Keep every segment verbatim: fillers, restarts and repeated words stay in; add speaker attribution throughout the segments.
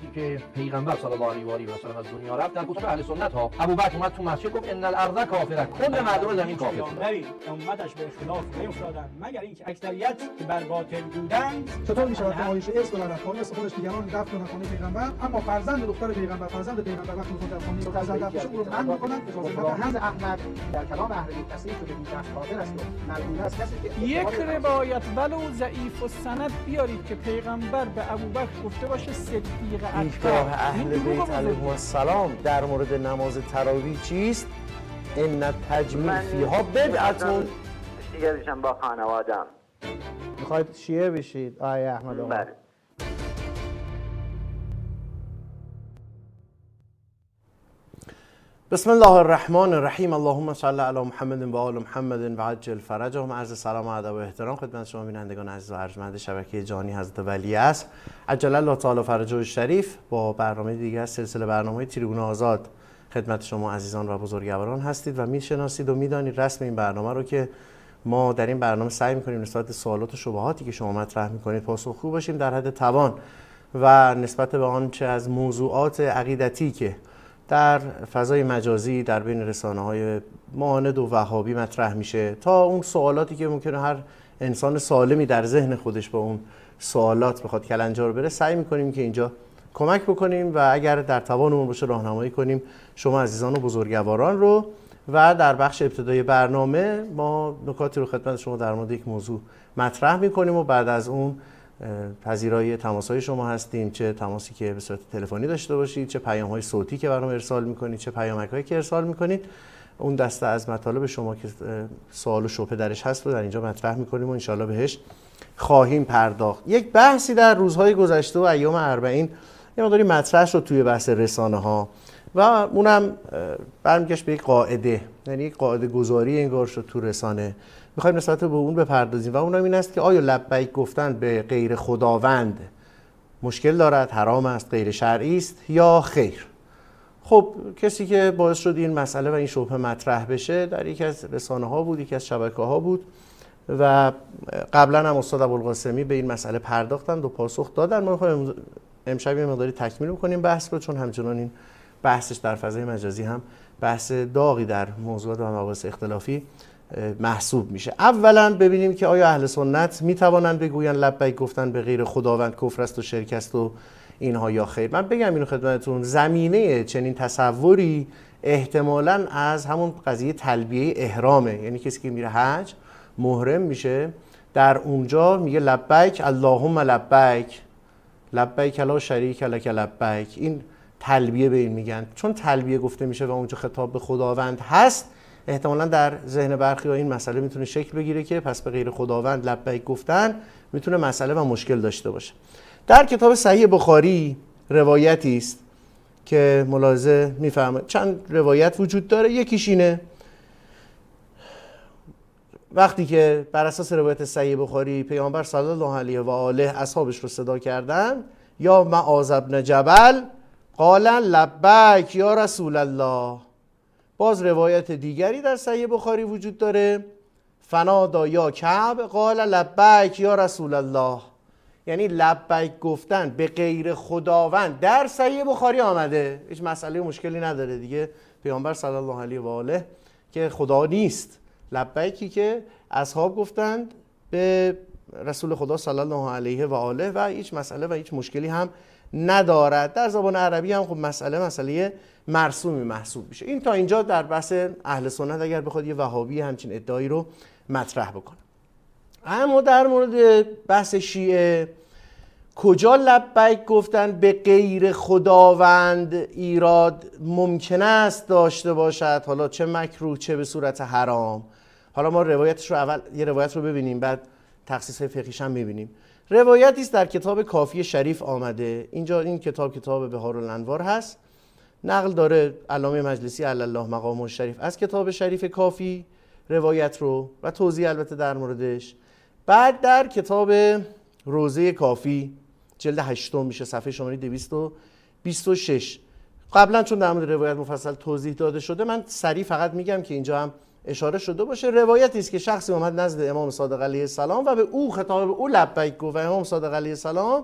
Speaker 1: وقتی که پیغمبر صلی الله علیه و آله و سلم از دنیا رفت، در کتب اهل سنت ها ابوبکر اومد تو مسجد گفت ان الارض کافره، کل مردم زمین کافر.
Speaker 2: نبی امتش به اختلاف نیفتادند مگر اینکه اکثریت که بر باطل بودند.
Speaker 3: چطور میشه وقتی عایشه ارث داره خانه است خودش دیگران دفن کنه خانه پیغمبر، اما فرزند دختر پیغمبر فرزند پیغمبر وقتی میخواد در خانه فرزند دفن رو من میکنن اجازه نده. احمد در کلام اهل تصحیح شده بیش از کافر است و مردود است کسی که
Speaker 4: یک روایت ولو ضعیف و سند بیارید که پیغمبر به ابوبکر گفته باشه صدیق اکبر.
Speaker 5: دیدگاه اهل بیت علیهم السلام در مورد نماز تراویح چیست؟ ان التجمیل فیها بدعتون.
Speaker 6: دیگه بشم با خانوادم.
Speaker 5: میخواید شیعه بشید آیه احمد آقا؟
Speaker 6: بله.
Speaker 5: بسم الله الرحمن الرحیم. اللهم صل علی محمد و آل محمد و عجل فرجهم. عرض سلام و ادب و احترام خدمت شما بینندگان عزیز و ارجمند شبکه جهانی حضرت ولی است عجل الله تعالی فرجه الشریف با برنامه دیگه از سلسله برنامه‌های تریبون آزاد خدمت شما عزیزان و بزرگواران هستید و میشناسید و میدانید رسم این برنامه رو که ما در این برنامه سعی می‌کنیم نسبت به سوالات و شبهاتی که شما مطرح می‌کنید پاسخگو باشیم در حد توان و نسبت به آنچه از موضوعات عقیدتی که در فضای مجازی در بین رسانه‌های معاند و وهابی مطرح میشه تا اون سوالاتی که ممکنه هر انسان سالمی در ذهن خودش با اون سوالات بخواد کلنجار بره سعی میکنیم که اینجا کمک بکنیم و اگر در توانمون باشه راهنمایی کنیم شما عزیزان و بزرگواران رو. و در بخش ابتدای برنامه ما نکاتی رو خدمت شما در مورد یک موضوع مطرح میکنیم و بعد از اون پذیرای تماس‌های شما هستیم، چه تماسی که به صورت تلفنی داشته باشید، چه پیام‌های صوتی که برام ارسال می‌کنید، چه پیامک‌هایی که ارسال می‌کنید. اون دسته از مطالب شما که سوال و شبهه درش هست رو در اینجا مطرح می‌کنیم و انشالله بهش خواهیم پرداخت. یک بحثی در روزهای گذشته و ایام اربعین یه مقداری مطرح شد توی بحث رسانه‌ها و اونم برمیگشت به یک قاعده، یعنی یک قاعده گذاری انگار شد تو رسانه. میخوایم نسبت به اون بپردازیم و اونم این است که آیا لبیک گفتن به غیر خداوند مشکل دارد، حرام است، غیر شرعی است یا خیر؟ خب کسی که باعث شد این مسئله و این شبهه مطرح بشه در یکی از رسانه ها بود، یکی از شبکه ها بود و قبلا هم استاد ابوالقاسمی به این مسئله پرداختند و پاسخ دادن. ما میخوایم امشب یه مقداری تکمیل بکنیم بحث رو، چون همچنان این بحثش در فضای مجازی هم بحث داغی در موضوعات و مباحث اختلافی محسوب میشه. اولا ببینیم که آیا اهل سنت میتوانند بگویند لبیک گفتن به غیر خداوند کفر است و شرک است و اینها یا خیر؟ من بگم اینو خدمتتون، زمینه چنین تصوری احتمالاً از همون قضیه تلبیه احرامه، یعنی کسی که میره حج محرم میشه در اونجا میگه لبیک اللهم لبیک لبیک لا شریک لک لبیک، این تلبیه به این میگن. چون تلبیه گفته میشه و اونجا خطاب به خداوند هست احتمالاً در ذهن برخی ها این مسئله میتونه شکل بگیره که پس به غیر خداوند لبیک گفتن میتونه مسئله و مشکل داشته باشه. در کتاب صحیح بخاری روایتی است که ملاحظه میفهمه چند روایت وجود داره. یکیش اینه وقتی که بر اساس روایت صحیح بخاری پیامبر صلی الله علیه و آله اصحابش رو صدا کردن یا معاذ ابن جبل قال لبیک یا رسول الله. باز روایت دیگری در صحیح بخاری وجود داره فنادا یا کعب قال لبیک یا رسول الله، یعنی لبیک گفتن به غیر خداوند در صحیح بخاری آمده، هیچ مسئله مشکلی نداره دیگه. پیامبر صلی الله علیه و آله که خدا نیست، لبیکی که اصحاب گفتند به رسول خدا صلی الله علیه و آله و هیچ مسئله و هیچ مشکلی هم ندارد. در زبان عربی هم خب مسئله مسئله مرسومی محسوب میشه. این تا اینجا در بحث اهل سنت اگر بخواد یه وهابی همچین ادعایی رو مطرح بکنه. اما در مورد بحث شیعه کجا لبیک گفتن به غیر خداوند ایراد ممکن است داشته باشد، حالا چه مکروه چه به صورت حرام؟ حالا ما روایتش رو اول یه روایت رو ببینیم بعد تخصیص فقهیش هم میبینیم. روایتی است در کتاب کافی شریف آمده. اینجا این کتاب کتاب بهارالانوار هست، نقل داره علامه مجلسی علی الله مقامه شریف از کتاب شریف کافی روایت رو و توضیح البته در موردش. بعد در کتاب روضه کافی جلد هشتم میشه صفحه شماره دویست و بیست و شش. قبلا چون در مورد روایت مفصل توضیح داده شده من سریع فقط میگم که اینجا هم اشاره شده باشه. روایتی است که شخصی اومد نزد امام صادق علیه السلام و به او خطاب به او لبیک گفت و امام صادق علیه السلام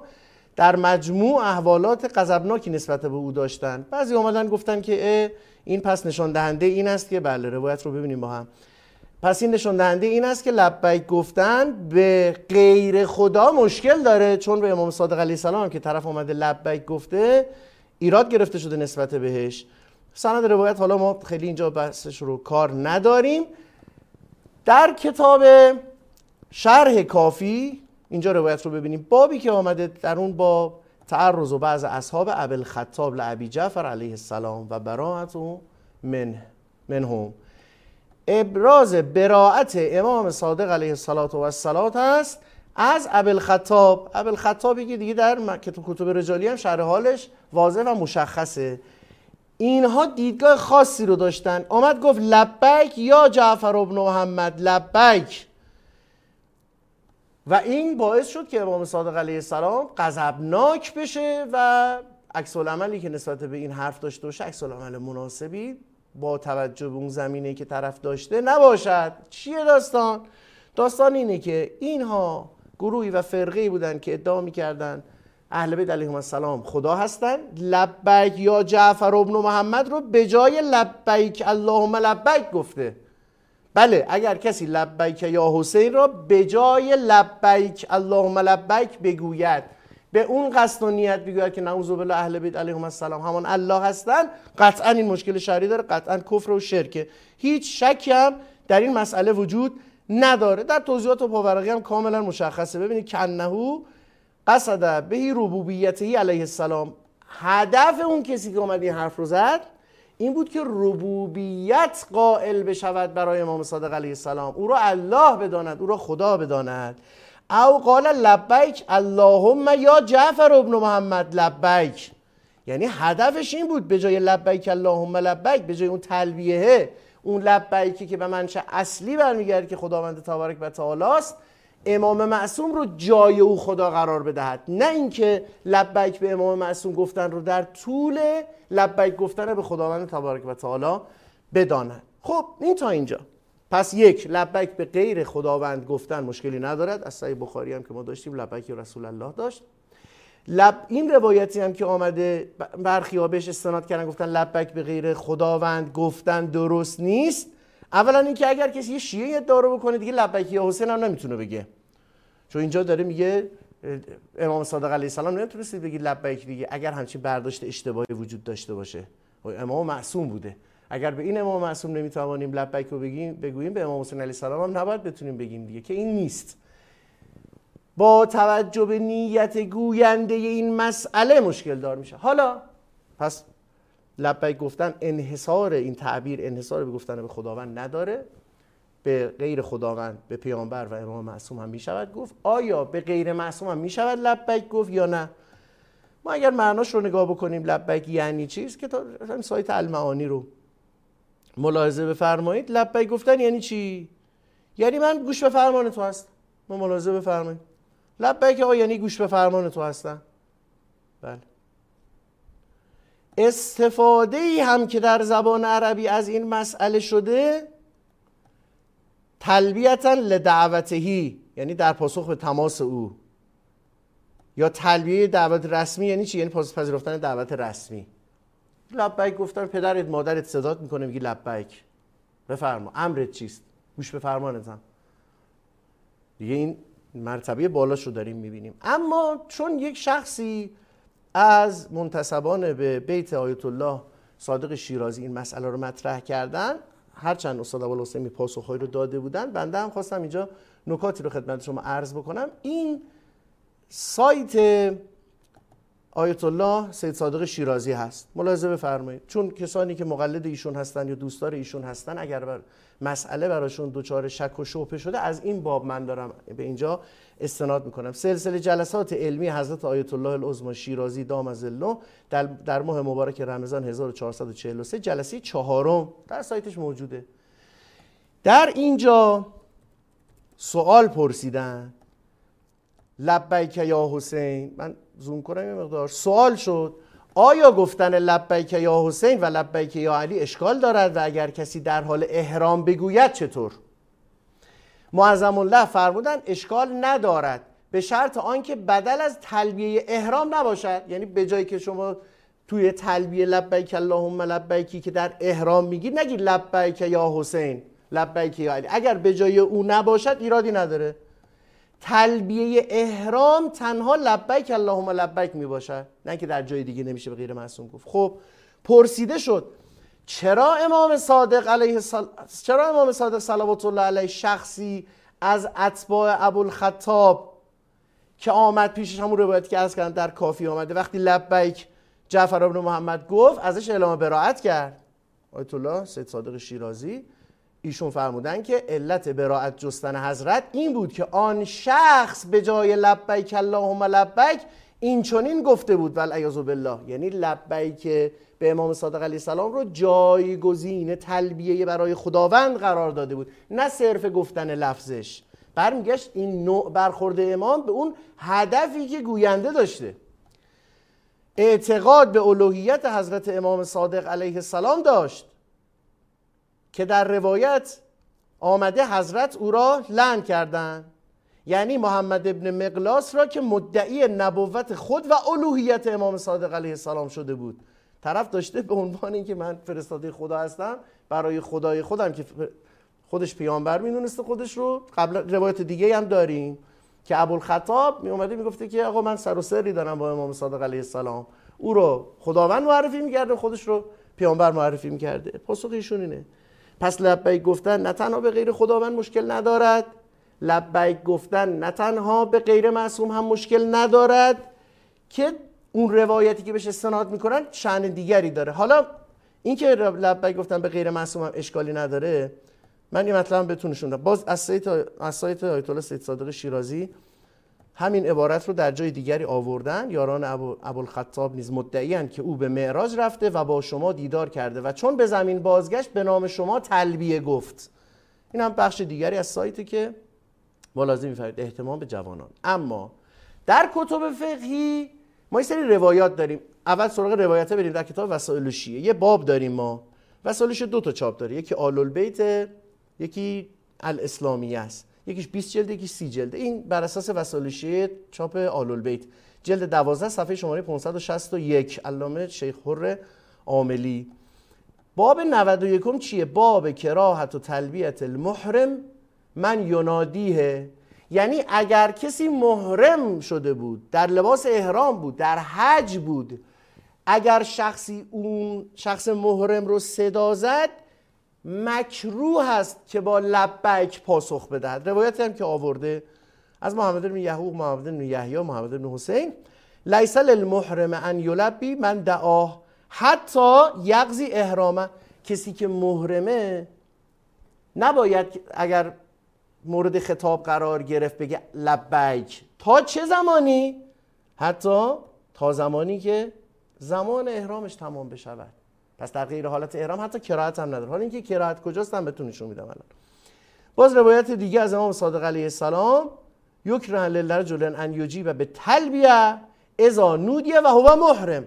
Speaker 5: در مجموع احوالات غضبناکی نسبت به او داشتن. بعضی اومدن گفتن که این پس نشان دهنده این است که بله، روایت رو ببینیم با هم. پس این نشان دهنده این است که لبیک گفتن به غیر خدا مشکل داره، چون به امام صادق علیه السلام که طرف اومده لبیک گفته ایراد گرفته شده نسبت بهش. سند روایت حالا ما خیلی اینجا بحثش رو کار نداریم. در کتاب شرح کافی اینجا روایت رو ببینیم، بابی که آمده در اون باب تعرض و بعض اصحاب ابوالخطاب لابی جعفر علیه السلام و براءت من منهم، ابراز براءت امام صادق علیه السلام است از ابوالخطاب. ابوالخطابی که دیگه در کتب رجالی هم شرح حالش واضح و مشخصه. اینها دیدگاه خاصی رو داشتن. آمد گفت لبیک یا جعفر ابن محمد لبیک، و این باعث شد که امام صادق علیه السلام غضبناک بشه و عکس العملی که نسبت به این حرف داشته باشه عکس العمل مناسبی با توجه به اون زمینه‌ای که طرف داشته نباشد. چیه داستان؟ داستان اینه که اینها گروهی و فرقه‌ای بودن که ادعا می‌کردن اهل بیت علیهم السلام خدا هستن. لبیک یا جعفر ابن محمد رو به جای لبیک اللهم لبیک گفته. بله، اگر کسی لبیک یا حسین را به جای لبیک اللهم لبیک بگوید، به اون قصد و نیت بگوید که نعوذ بالله اهل بیت علیهم السلام همان الله هستن، قطعا این مشکل شرعی داره، قطعا کفر و شرکه. هیچ شکی هم در این مسئله وجود نداره. در توضیحات و پاورقی هم کاملا مشخصه. ببینید کنهو قصد بهی ربوبیته علیه السلام، هدف اون کسی که اومد این حرف رو زد این بود که ربوبیت قائل بشود برای امام صادق علیه السلام، او را الله بداند، او را خدا بداند. او قال لبیک اللهم یا جعفر ابن محمد لبیک، یعنی هدفش این بود به جای لبیک اللهم لبیک، به جای اون تلبیه، اون لبیکی که به منشأ اصلی برمیگرده که خداوند تبارک و تعالی است، امام معصوم رو جای او خدا قرار بدهد، نه اینکه لبیک به امام معصوم گفتن رو در طول لبیک گفتن به خداوند تبارک و تعالی بداند. خب این تا اینجا. پس یک، لبیک به غیر خداوند گفتن مشکلی ندارد. از صحیح بخاری هم که ما داشتیم لبیک رسول الله داشت. لب این روایتی هم که آمده برخی‌ها بهش استناد کردن گفتن لبیک به غیر خداوند گفتن درست نیست. اولا اینکه اگر کسی یه شیعه ادعا رو بکنه دیگه لبیک یا حسین هم نمیتونه بگه، چون اینجا داره میگه امام صادق علیه السلام نمیتونستید بگید لبیک دیگه اگر همچین برداشت اشتباهی وجود داشته باشه. امام معصوم بوده. اگر به این امام معصوم نمیتوانیم لبیک رو بگیم بگوییم، به امام حسین علیه السلام هم نباید بتونیم بگیم دیگه، که این نیست. با توجه به نیت گوینده این مسئله مشکل دار میشه. حالا پس لبیک گفتن انحصار این تعبیر انحصار به گفتن به خداوند نداره، به غیر خداوند به پیامبر و امام معصوم هم میشود گفت. آیا به غیر معصوم هم میشود لبیک گفت یا نه؟ ما اگر معناش رو نگاه بکنیم لبیک یعنی چیز که تا سایت المعانی رو ملاحظه بفرمایید، لبیک گفتن یعنی چی؟ یعنی من گوش به فرمان تو هستم. ما ملاحظه بفرمایید لبیک آقا یعنی گوش به فرمان تو هستم. بله. استفاده ای هم که در زبان عربی از این مسئله شده تلبیتا لدعوتهی، یعنی در پاسخ به تماس او، یا تلبیه دعوت رسمی یعنی چی؟ یعنی پذیرفتن دعوت رسمی. لبیک گفتن پدرت مادرت صدات میکنه میگی لبیک، بفرما امرت چیست؟ گوش به فرمانتم. دیگه این مرتبه بالاش رو داریم میبینیم. اما چون یک شخصی از منتسبان به بیت آیت الله صادق شیرازی این مسئله رو مطرح کردن، هرچند استاد ابوالحسین پاسخهایی رو داده بودن، بنده هم خواستم اینجا نکاتی رو خدمت شما عرض بکنم. این سایت آیت الله سید صادق شیرازی هست، ملاحظه بفرمایید. چون کسانی که مقلد ایشون هستن یا دوستدار ایشون هستن، اگر بر مسئله براشون دوچار شک و شبهه شده، از این باب من دارم به اینجا استناد میکنم. سلسله جلسات علمی حضرت آیت الله العظمی شیرازی دام ظله در, در ماه مبارک رمضان هزار و چهارصد و چهل و سه جلسه چهارم در سایتش موجوده. در اینجا سوال پرسیدن لبیک یا حسین، من زوم کنم یه مقدار. سوال شد آیا گفتن لبیک یا حسین و لبیک یا علی اشکال دارد و اگر کسی در حال احرام بگوید چطور؟ معظم الله فرمودن اشکال ندارد، به شرط آنکه بدل از تلبیه احرام نباشد. یعنی به جایی که شما توی تلبیه لبیک اللهم لبیکی که در احرام میگید نگید لبیک یا حسین، لبیک یا علی. اگر به جای او نباشد ایرادی نداره. تلبیه احرام تنها لبیک اللهم لبیک میباشد، نه که در جای دیگه نمیشه به غیر معصوم گفت. خب پرسیده شد چرا امام صادق علیه السلام چرا امام صادق صلوات الله علیه شخصی از اتباع ابوالخطاب که آمد پیشش، همون روایتی که عرض کردم در کافی آمده، وقتی لبیک جعفر بن محمد گفت ازش اعلام براءت کرد. آیت الله سید صادق شیرازی ایشون فرمودن که علت براءت جستن حضرت این بود که آن شخص به جای لبیک اللهم لبیک این چنین گفته بود والعیاذ بالله. یعنی لبیک به امام صادق علیه السلام رو جایگزین تلبیه برای خداوند قرار داده بود، نه صرف گفتن لفظش. برمیگشت این نوع برخورد امام به اون هدفی که گوینده داشته. اعتقاد به الوهیت حضرت امام صادق علیه السلام داشت که در روایت آمده حضرت او را لعن کردند، یعنی محمد ابن مقلاس را که مدعی نبوت خود و الوهیت امام صادق علیه السلام شده بود. طرف داشته به عنوان اینکه من فرستاده خدا هستم برای خدای خودم که خودش پیامبر میدونسته خودش رو. قبل روایت دیگه هم داریم که ابوالخطاب می اومده میگفته که آقا من سر و سری دارم با امام صادق علیه السلام، او رو خداوند معرفی میکرده، خودش رو پیامبر معرفی میکرده. پاسخ ایشون اینه پس لبیک گفتن نه تنها به غیر خداوند مشکل ندارد، لبیک گفتن نه تنها به غیر معصوم هم مشکل ندارد، که اون روایتی که بهش استناد میکنن شأن دیگری داره. حالا این که لبیک گفتن به غیر معصوم هم اشکالی نداره، من یه مطلب بهتون نشون دادم. باز از سایت از سایت آیت الله سید صادق شیرازی همین عبارت رو در جای دیگری آوردن. یاران ابو ابوالخطاب نیز مدعی‌اند که او به معراج رفته و با شما دیدار کرده و چون به زمین بازگشت به نام شما تلبیه گفت. این هم بخش دیگری از سایتی که ما لازم می‌فرمایید اهتمام به جوانان. اما در کتب فقهی ما یه سری روایات داریم. اول سراغ روایات بریم. در کتاب وسائل شیعه یه باب داریم ما. وسائل شیعه دو تا چاپ داره، یکی آل البیت، یکی الاسلامیه است. یکیش بیست جلد، یکیش سی جلد. این بر اساس وسائل شیعه چاپ آل البیت، جلد دوازده صفحه شماره پانصد و شصت و یک، علامه شیخ حر عاملی. باب نود و یک چیه؟ باب کراهت و تلبیت المحرم من ینادیه. یعنی اگر کسی محرم شده بود، در لباس احرام بود، در حج بود، اگر شخصی اون شخص محرم رو صدا زد، مکروه است که با لبیک پاسخ بدهد. روایتی هم که آورده از محمد بن یعقوب، محمد بن یحیی، محمد بن حسین، لیس للمحرم ان یلبی من دعاه حتی یقضی احرامه. کسی که محرمه نباید اگر مورد خطاب قرار گرفت بگه لبیک. تا چه زمانی؟ حتی تا زمانی که زمان احرامش تمام بشود. پس در غیر حالت احرام حتی کراهت هم نداره. حالا اینکه کراهت کجاست هم بهتون نشون میدم الان. باز روایت دیگه از امام صادق علیه السلام، یکره للرجل ان یجیب به تلبیه اذا نودیه و هو محرم.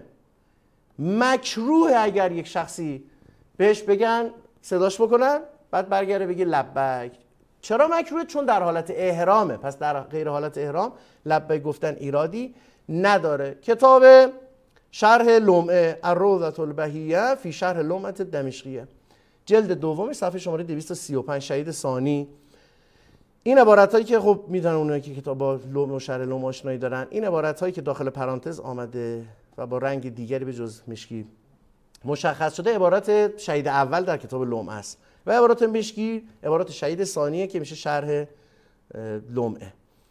Speaker 5: مکروه اگر یک شخصی بهش بگن صداش بکنن بعد برگره بگه لبیک. چرا مکروه؟ چون در حالت احرامه. پس در غیر حالت احرام لبیک گفتن ایرادی نداره. کتاب شرح لمعه الروضة البهیه فی شرح لمعه دمشقیه، جلد دومی صفحه شماره دویست و سی و پنج، شهید ثانی. این عبارت هایی که خب میدونن اونایی که کتاب با لمعه و شرح لمعه آشنایی دارن، این عبارت هایی که داخل پرانتز آمده و با رنگ دیگری به جز مشکی مشخص شده، عبارت شهید اول در کتاب لمعه است و عبارت مشکی عبارت شهید ثانیه که میشه شرح لمعه.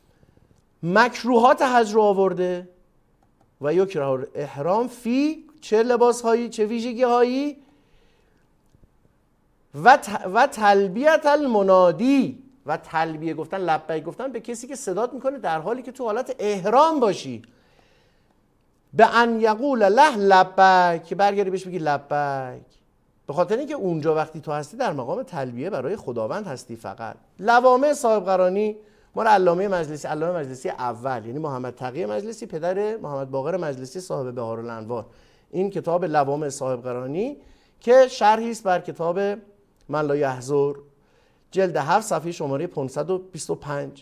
Speaker 5: مکروهات حج رو آورده و یکره احرام فی چه لباس هایی، چه ویژگی هایی، و و تلبیت المنادی، و تلبیه گفتن لبیک گفتن به کسی که صدات میکنه در حالی که تو حالت احرام باشی. به ان یقول له لبیک، که برگردی بهش بگی لبیک، به خاطر اینکه اونجا وقتی تو هستی در مقام تلبیه برای خداوند هستی. فقط لوامع صاحب قرانی مال علامه مجلسی، علامه مجلسی اول، یعنی محمد تقی مجلسی پدر محمد باقر مجلسی صاحب بهارالانوار. این کتاب لوامع صاحب قرانی که شرحی است بر کتاب من لا یحضر، جلد هفت صفحه شماره پانصد و بیست و پنج.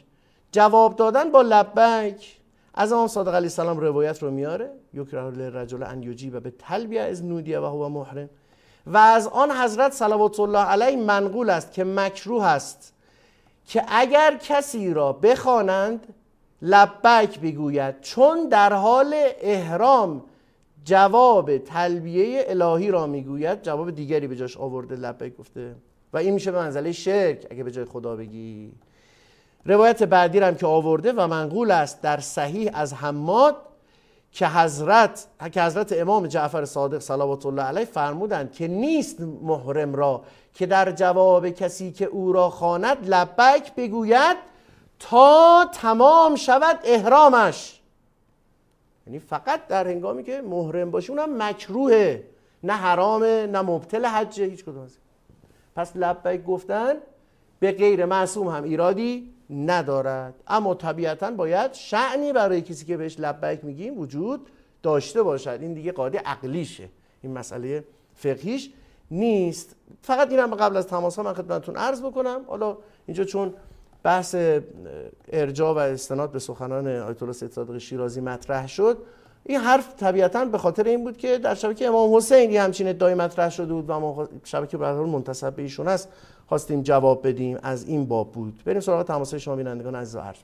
Speaker 5: جواب دادن با لبیک. از امام صادق علیه السلام روایت رو میاره یکره للرجل ان یجیب به تلبیه از نودیه و هو محرم، و از آن حضرت صلوات الله علیه منقول است که مکروه است که اگر کسی را بخوانند لبیک بگوید، چون در حال احرام جواب تلبیه الهی را میگوید، جواب دیگری به جاش آورده لبیک گفته و این میشه به منزله شرک اگه به جای خدا بگی. روایت بعدی هم که آورده و منقول است در صحیح از حماد که حضرت که حضرت امام جعفر صادق صلوات الله علیه فرمودند که نیست محرم را که در جواب کسی که او را خواند لبیک بگوید تا تمام شود احرامش. یعنی فقط در هنگامی که محرم باشه، اونم مکروهه، نه حرامه نه مبطل حجه، هیچ کدوم از این. پس لبیک گفتن به غیر معصوم هم ایرادی ندارد، اما طبیعتاً باید شأنی برای کسی که بهش لبیک میگیم وجود داشته باشد. این دیگه قاعده عقلیشه، این مسئله فقهیش نیست. فقط اینم قبل از تماس ها من خدمتتون عرض بکنم. حالا اینجا چون بحث ارجاع و استناد به سخنان آیت الله سید صادق شیرازی مطرح شد، این حرف طبیعتاً به خاطر این بود که در شبکه امام حسین یه همچین ادعای مطرح شده بود و ما شبکه به هر حال منتسب به ایشون است، خواستیم جواب بدیم، از این باب بود. بریم سراغ تماس‌های شما بینندگان عزیز و ارجمند.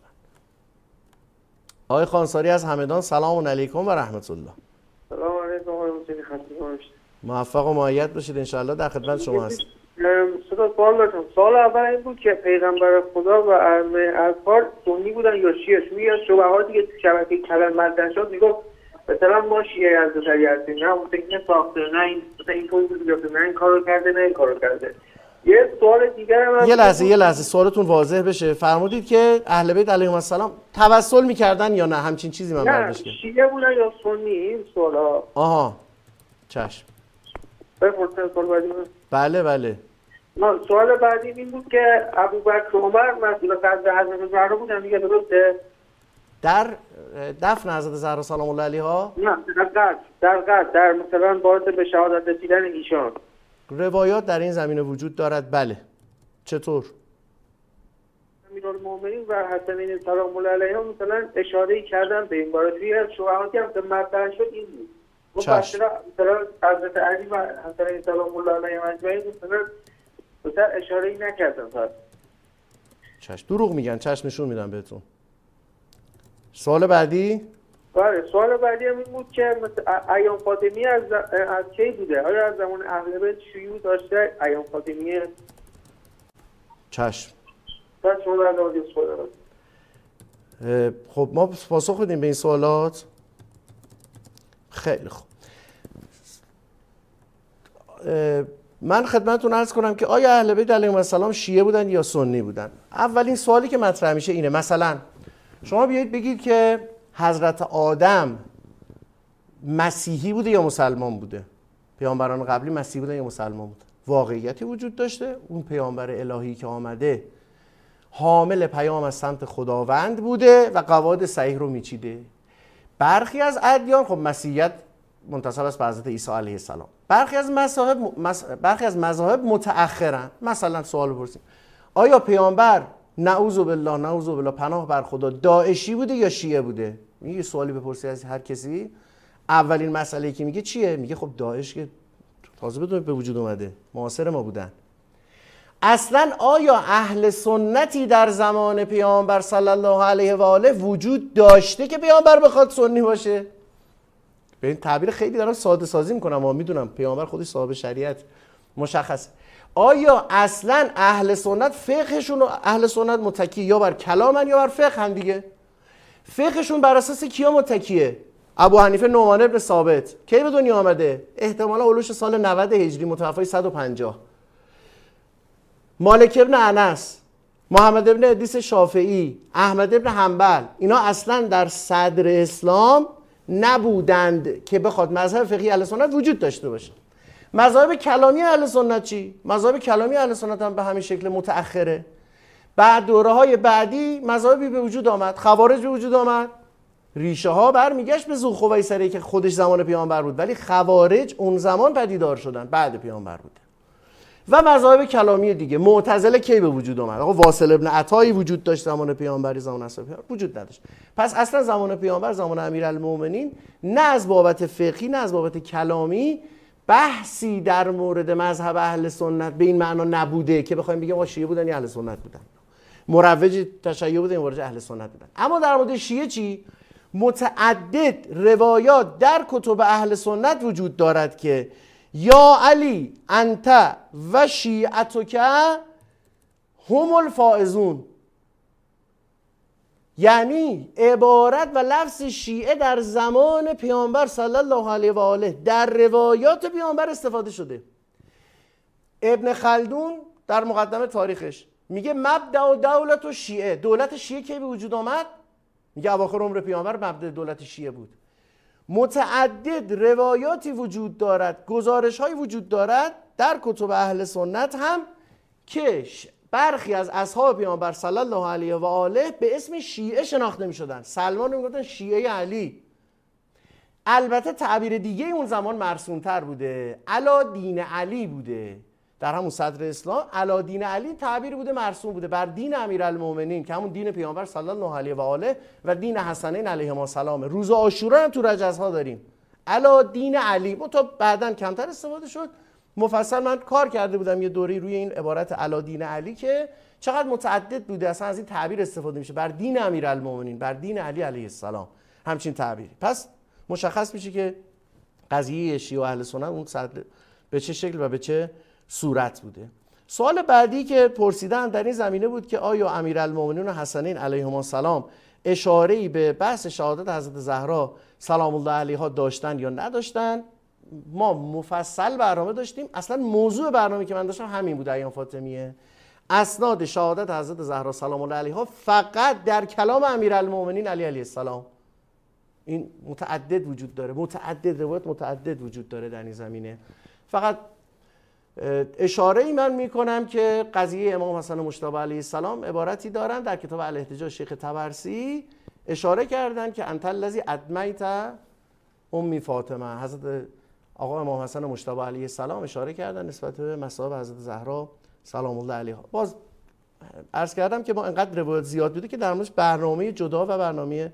Speaker 5: آقای خانساری از همدان، سلام علیکم و رحمت الله.
Speaker 7: سلام علیکم آقای حسینی، خسته نباشید.
Speaker 5: موفق و مؤید باشید ان الله. در خدمت شما هستم.
Speaker 7: صدا سوال داشتم. سوال اول این بود که پیغمبر خدا و ائمه اطهار سنی بودن یا شیعه؟ چون یه شبهاتی که تو شبکه کلام مطرح شد میگفت مثلا ما شیعه از نظری هستیم، نه متقین ساخته، نه این مثلا این طور بود گفته، نه این کارو کرده نه این کارو کرده. یه سوال دیگه هم
Speaker 5: یه لحظه یه لحظه سوالتون واضح بشه. فرمودید که اهل بیت علیهم السلام توسل میکردن یا نه؟ همچین چیزی من برداشت کردم.
Speaker 7: نه شیعه بودن یا سنی؟ این سوالا.
Speaker 5: آها چشم.
Speaker 7: بپرسید سوال بعدی.
Speaker 5: بله بله.
Speaker 7: سوال بعدی این بود که ابوبکر و عمر مسئول قتل حضرت زهرا بودن دیگه، درسته؟
Speaker 5: در دفن حضرت زهرا سلام الله علیها؟
Speaker 7: نه در قتل، در قتل، در مثلا باعث به شهادت رسیدن ایشان.
Speaker 5: روایات در این زمینه وجود دارد. بله. چطور؟
Speaker 7: امیرالمومنین و حسنین سلام الله علیهم مثلا اشاره‌ای کردن به این باره. توی شواهدی هم که مطرح شد این بود.
Speaker 5: چشم.
Speaker 7: مثلا حضرت علی و حسنین سلام الله علیهم اجمعین مثلا مثلا اشاره‌ای نکردن فقط.
Speaker 5: چشم. دروغ میگن. چشم نشون میدم بهتون. سوال بعدی؟
Speaker 7: بله سوال بعدی هم این بود که ایام فاطمیه از از کی بوده؟ آیا از زمان اهل بیت شیوع داشته ایام فاطمیه؟
Speaker 5: چشم.
Speaker 7: پس شما در مورد سوال
Speaker 5: خب ما پاسخ بدیم به این سوالات. خیلی خوب. من خدمتتون عرض کنم که آیا اهل بیت علیهم السلام شیعه بودن یا سنی بودن؟ اولین سوالی که مطرح میشه اینه، مثلا شما بیایید بگید که حضرت آدم مسیحی بوده یا مسلمان بوده؟ پیامبران قبلی مسیحی بودن یا مسلمان بوده؟ واقعیتی وجود داشته؟ اون پیامبر الهی که آمده حامل پیام از سمت خداوند بوده و قواعد صحیح رو میچیده. برخی از ادیان، خب مسیحیت منتسب است به حضرت عیسی علیه السلام، برخی از مذاهب برخی از مذاهب متأخرن. مثلا سوال بپرسیم آیا پیامبر نعوذ بالله نعوذ بالله پناه بر خدا داعشی بوده یا شیعه بوده؟ یه سوالی بپرسی از هر کسی، اولین مسئله که میگه چیه؟ میگه خب داعش که تازه بدون به وجود اومده، معاصر ما بودن. اصلا آیا اهل سنتی در زمان پیامبر صلی الله علیه و آله وجود داشته که پیامبر بخواد سنی باشه؟ به این تعبیر خیلی دارم ساده سازی میکنم، اما میدونم پیامبر خودش صاحب شریعت مشخصه. آیا اصلا اهل سنت فقهشون اهل سنت متکی یا بر کلامن یا بر فقه هم دیگه؟ فقهشون بر اساس کیا متکیه؟ ابو حنیفه نعمان ابن ثابت کی به دنیا آمده؟ احتمالا اولش سال نود هجری متوفای صد و پنجاه. مالک ابن انس، محمد ابن ادریس شافعی، احمد ابن حنبل، اینا اصلا در صدر اسلام نبودند که بخواد مذهب فقهی اهل سنت وجود داشته باشه. مذاهب کلامی اهل سنت چی؟ مذاهب کلامی اهل سنت هم به همین شکل متأخره. بعد دوره‌های بعدی مذاهبی به وجود آمد، خوارج به وجود آمد. ریشه ها برمیگشت به ذوالخویصره که خودش زمان پیامبر بود، ولی خوارج اون زمان پدیدار شدن، بعد پیامبر بود. و مذاهب کلامی دیگه. معتزله کی به وجود اومد؟ آقا واصل ابن عطایی وجود داشت زمان پیامبری، زمان اصحاب پیامبر وجود نداشت. پس اصلا زمان پیامبر، زمان امیرالمومنین، نه از بابت فقهی نه از بابت کلامی بحثی در مورد مذهب اهل سنت به این معنا نبوده که بخوایم بگیم آقا شیعه بودن یا اهل سنت بودن، مروج تشیع بودن یا مروج اهل سنت بودن. اما در مورد شیعه چی؟ متعدد روایات در کتب اهل سنت وجود دارد که یا علی انت و شیعتک هم الفائزون، یعنی عبارت و لفظ شیعه در زمان پیامبر صلی الله علیه و آله در روایات پیامبر استفاده شده. ابن خلدون در مقدمه تاریخش میگه مبدأ دولت و شیعه، دولت شیعه کی به وجود آمد؟ میگه اواخر عمر پیامبر مبدأ دولت شیعه بود. متعدد روایاتی وجود دارد، گزارش های وجود دارد در کتب اهل سنت هم که برخی از اصحاب پیامبر صلی الله علیه و آله به اسم شیعه شناخته می شدن. سلمان رو میگفتن شیعه علی. البته تعبیر دیگه اون زمان مرسوم تر بوده، علا دین علی بوده. در همون صدر اسلام علا دین علی تعبیر بوده، مرسوم بوده بر دین امیرالمومنین که همون دین پیامبر صلی الله علیه و آله و دین حسنین علیهما السلام. روز عاشورا هم تو رجزها داریم علا دین علی، تا بعداً کمتر استفاده شد. مفصل من کار کرده بودم یه دوری روی این عبارت علا دین علی که چقدر متعدد بوده اصلا از این تعبیر استفاده میشه، بر دین امیرالمومنین، بر دین علی علیه السلام، همچین تعبیری. پس مشخص میشه که قضیه شیعه و اهل سنت اون صدر به چه شکل و به چه صورت بوده. سوال بعدی که پرسیدن در این زمینه بود که آیا امیرالمومنین و حسنین علیهما السلام اشاره‌ای به بحث شهادت حضرت زهرا سلام الله علیها داشتن یا نداشتن؟ ما مفصل برنامه داشتیم. اصلا موضوع برنامه که من داشتم همین بود، ایام فاطمیه. اسناد شهادت حضرت زهرا سلام الله علیها فقط در کلام امیرالمومنین علی علیه السلام. این متعدد وجود داره، متعدد روایت متعدد وجود داره در این زمینه. فقط اشاره ای من میکنم که قضیه امام حسن مجتبی علیه السلام عبارتی دارن در کتاب الاحتجاج شیخ طبرسی اشاره کردن که انت الذی ادمیت امی فاطمه. حضرت آقا امام حسن مجتبی علیه السلام اشاره کردن نسبت به مصائب حضرت زهرا سلام الله علیها. باز عرض کردم که ما انقدر روایت زیاد بوده که در موردش برنامه جدا و برنامه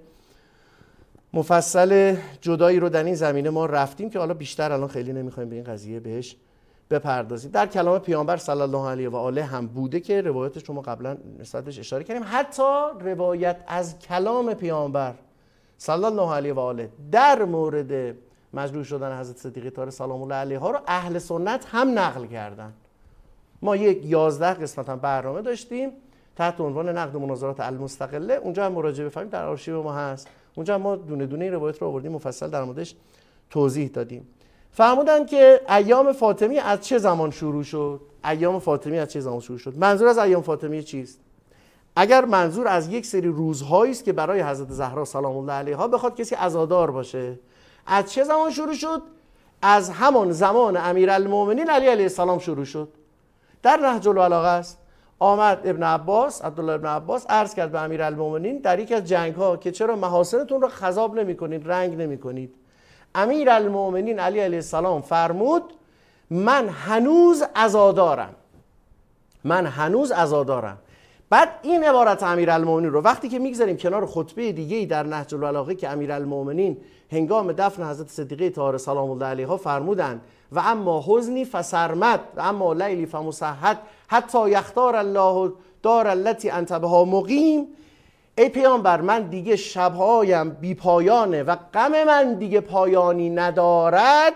Speaker 5: مفصل جدایی رو در این زمینه ما رفتیم که حالا بیشتر الان خیلی نمیخوایم به این قضیه بهش بپردازیم. در کلام پیامبر صلی الله علیه و آله هم بوده که روایتش رو ما قبلا نسبتش اشاره کردیم. حتی روایت از کلام پیامبر صلی الله علیه و آله در مورد مجروح شدن حضرت صدیقه طاهره سلام الله علیها رو اهل سنت هم نقل کردن. ما یک یازده قسمت هم برنامه داشتیم تحت عنوان نقد مناظرات المستقله، اونجا هم مراجعه بفرمایید، در آرشیو ما هست. اونجا هم ما دونه دونه این روایت رو آوردیم، مفصل در موردش توضیح دادیم. فرمودن که ایام فاطمی از چه زمان شروع شد؟ ایام فاطمی از چه زمان شروع شد؟ منظور از ایام فاطمی چیست؟ اگر منظور از یک سری روزهایی است که برای حضرت زهرا سلام الله علیها بخواد کسی عزادار باشه، از چه زمان شروع شد؟ از همان زمان امیرالمومنین علی علیه السلام شروع شد. در نهج البلاغه است. آمد ابن عباس، عبدالله ابن عباس عرض کرد به امیرالمومنین در یک از جنگ ها که چرا محاسنتون رو خضاب نمی کنید، رنگ نمی کنید. امیرالمومنین علی علیه السلام فرمود من هنوز عزادارم، من هنوز عزادارم. بعد این عبارت امیرالمومنین رو وقتی که میگذاریم کنار خطبه دیگه‌ای در نهج البلاغه که امیرالمومنین هنگام دفن حضرت صدیقه طاهره سلام الله علیها فرمودند و اما حزنی فسرمد و اما لیلی فمسحد حتی یختار الله دار التي انت بها مقیم. ای پیامبر من دیگه شبهایم بی پایانه و غم من دیگه پایانی ندارد.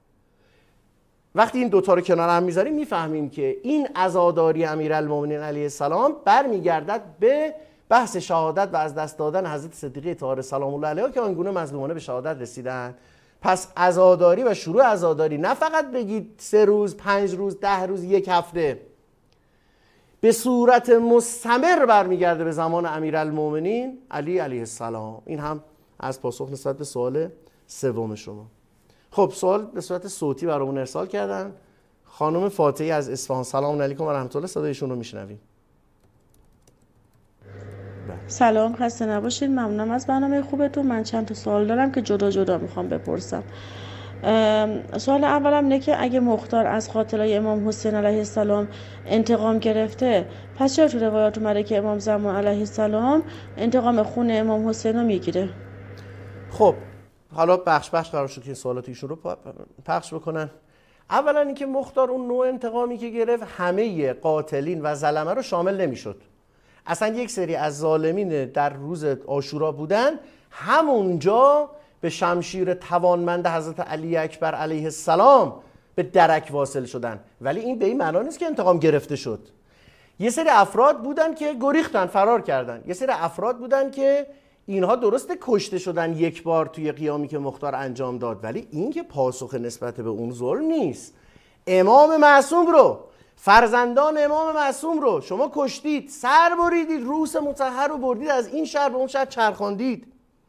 Speaker 5: وقتی این دوتا رو کنار هم میذاریم میفهمیم که این عزاداری امیرالمومنین علیه السلام برمیگردد به بحث شهادت و از دست دادن حضرت صدیقه طاهره سلام الله علیها که آنگونه مظلومانه به شهادت رسیدن. پس عزاداری و شروع عزاداری نه فقط بگید سه روز، پنج روز، ده روز، یک هفته، به صورت مستمر برمیگرده به زمان امیرالمومنین علی علیه السلام. این هم از پاسخ نسبت به سوال سوم شما. خب سوال به صورت صوتی برامون ارسال کردن. خانم فاتحی از اصفهان. سلام علیکم و رحمت الله. صدایشون رو میشنویم.
Speaker 8: سلام، خسته نباشید. ممنونم از برنامه خوبتون. من چند تا سوال دارم که جدا جدا میخوام بپرسم. سوال اولم اینه که اگه مختار از قاتلای امام حسین علیه السلام انتقام گرفته، پس چرا تو روایات اومده که امام زمان علیه السلام انتقام خون امام حسین رو میگیره؟
Speaker 5: خب حالا بخش بخش قرار شد که این سوالات ایشون رو پخش بکنن. اولا اینکه مختار اون نوع انتقامی که گرفت همه قاتلین و ظلمه رو شامل نمیشد. اصلا یک سری از ظالمین در روز عاشورا بودن، همونجا به شمشیر توانمند حضرت علی اکبر علیه السلام به درک واصل شدن، ولی این به این معنا نیست که انتقام گرفته شد. یه سری افراد بودن که گریختن، فرار کردن. یه سری افراد بودن که اینها درسته کشته شدن یک بار توی قیامی که مختار انجام داد، ولی این که پاسخ نسبت به اون ظلم نیست. امام معصوم رو، فرزندان امام معصوم رو شما کشتید، سر بریدید، روس مطهر رو بردید از این شهر به اون شهر چرخاندید.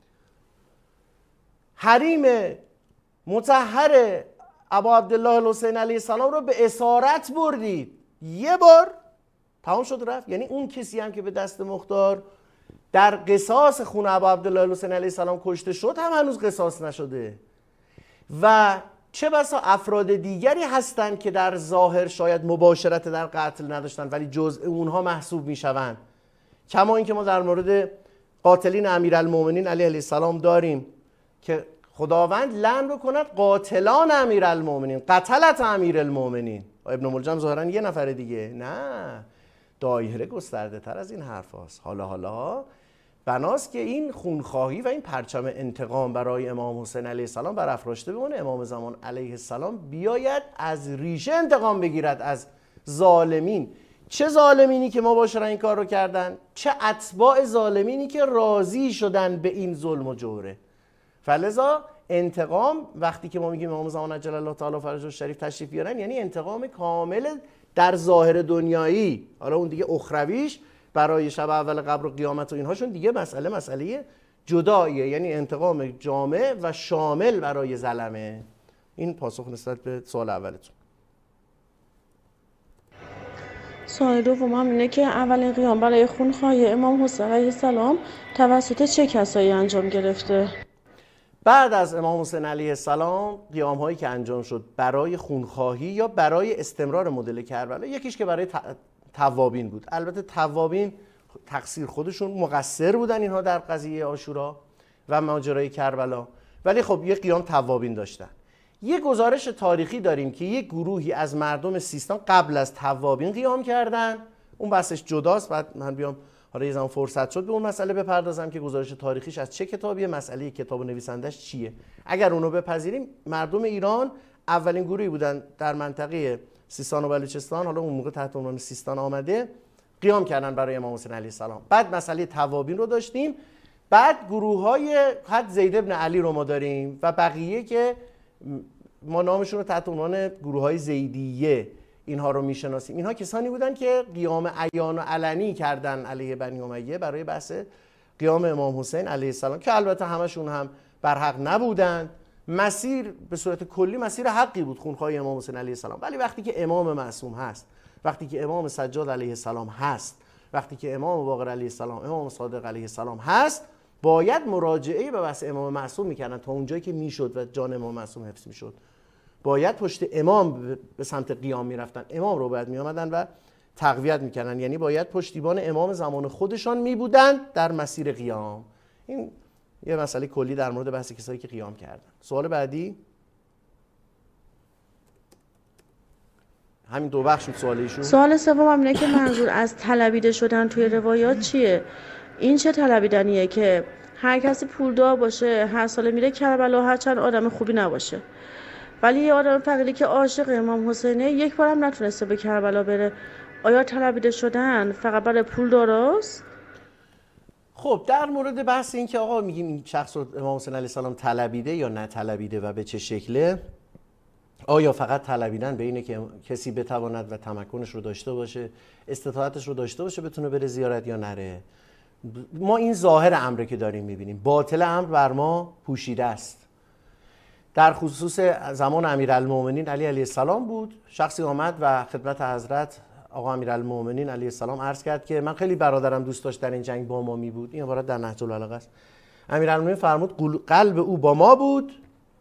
Speaker 5: حریم مطهر ابا عبدالله الحسین علیه السلام رو به اسارت بردید. یه بار تمام شد رفت. یعنی اون کسی هم که به دست مختار در قصاص خون ابا عبدالله الحسین علیه السلام کشته شد هم هنوز قصاص نشده. و چه بسا افراد دیگری هستند که در ظاهر شاید مباشرت در قتل نداشتن ولی جزء اونها محسوب میشوند. کما اینکه ما در مورد قاتلین امیرالمومنین علیه السلام داریم که خداوند لعن بکند قاتلان امیرالمومنین، قتلت امیرالمومنین. ابن ملجم ظاهرا یه نفر دیگه، نه، دایره گسترده تر از این حرف هاست. حالا حالا بناست که این خونخواهی و این پرچم انتقام برای امام حسین علیه السلام برافراشته بمونه. امام زمان علیه السلام بیاید از ریشه انتقام بگیرد از ظالمین. چه ظالمینی که مباشرن این کار رو کردن، چه اتباع ظالمینی که راضی شدن به این ظلم و جوره. فلذا انتقام وقتی که ما میگیم امام زمان عجل الله تعالی فرجه الشریف تشریف بیارن، یعنی انتقام کامل در ظاهر دنیایی. حالا اون دیگه اخرویش برای شب اول قبر و قیامت و اینهاشون دیگه مسئله مسئله جداییه، یعنی انتقام جامع و شامل برای ظلمه. این پاسخ نسبت به سوال اولتون.
Speaker 8: سوال دوم هم اینه که اولین قیام برای خونخواهی امام حسین علیه السلام توسط چه کسایی انجام گرفته؟
Speaker 5: بعد از امام حسین علیه السلام قیام هایی که انجام شد برای خونخواهی یا برای استمرار مدل کربلا، یکیش که برای توابین بود. البته توابین تقصیر خودشون مقصر بودن اینها در قضیه عاشورا و ماجرای کربلا، ولی خب یه قیام توابین داشتن. یه گزارش تاریخی داریم که یک گروهی از مردم سیستان قبل از توابین قیام کردن. اون بحثش جداست، بعد من بیام حالا یه زمان فرصت شد به اون مسئله بپردازم که گزارش تاریخیش از چه کتابیه، مسئله کتاب و نویسندش چیه. اگر اونو بپذیریم، مردم ایران اولین گروهی بودن در منطقه سیستان و بلوچستان، حالا اون موقع تحت عنوان سیستان آمده، قیام کردن برای امام حسین علیه السلام. بعد مسئله توابین رو داشتیم، بعد گروه‌های حد زید ابن علی رو ما داریم و بقیه که ما نامشون رو تحت عنوان گروه‌های زیدیه اینها رو میشناسیم. اینها کسانی بودن که قیام عیان و علنی کردن علیه بنی امیه برای بحث قیام امام حسین علیه السلام، که البته همشون هم بر حق نبودند. مسیر به صورت کلی مسیر حقی بود، خونخواهی امام حسین علیه السلام. ولی وقتی که امام معصوم هست، وقتی که امام سجاد علیه السلام هست، وقتی که امام باقر علیه السلام، امام صادق علیه السلام هست، باید مراجعه به بحث امام معصوم میکردن تا اونجایی که میشد و جان امام معصوم حفظ میشد. باید پشت امام به سمت قیام میرفتن، امام رو باید میآمدن و تقویت میکردن، یعنی باید پشتیبان امام زمان خودشان میبودن در مسیر قیام. این یه مسئله کلی در مورد بحث کسایی که قیام کردن. سوال بعدی همین دو بخش بود سوال ایشون.
Speaker 8: سوال سوم هم اینه که منظور از طلبیده شدن توی روایات چیه؟ این چه طلبیدنیه که هر کسی پولدار باشه هر ساله میره کربلا، هرچند آدم خوبی نباشه، ولی یه آدم فقیری که عاشق امام حسینه یک بارم نتونسته به کربلا بره. آیا طلبیده شدن فقط برای پول داراست؟
Speaker 5: خب در مورد بحث این که آقا میگیم این شخص رو امام حسین علیه السلام طلبیده یا نه طلبیده و به چه شکله، آیا فقط طلبیدن به اینه که کسی بتواند و تمکنش رو داشته باشه، استطاعتش رو داشته باشه بتونه بره زیارت یا نره؟ ما این ظاهر امره که داریم میبینیم، باطل امر بر ما پوشیده است. در خصوص زمان امیرالمومنین علی علیه السلام بود، شخصی آمد و خدمت حضرت آقا امیرالمومنین علیه السلام عرض کرد که من خیلی برادرم دوست داشت در این جنگ با ما می بود. این عبارت در نهج البلاغه است. امیرالمومنین فرمود قلب او با ما بود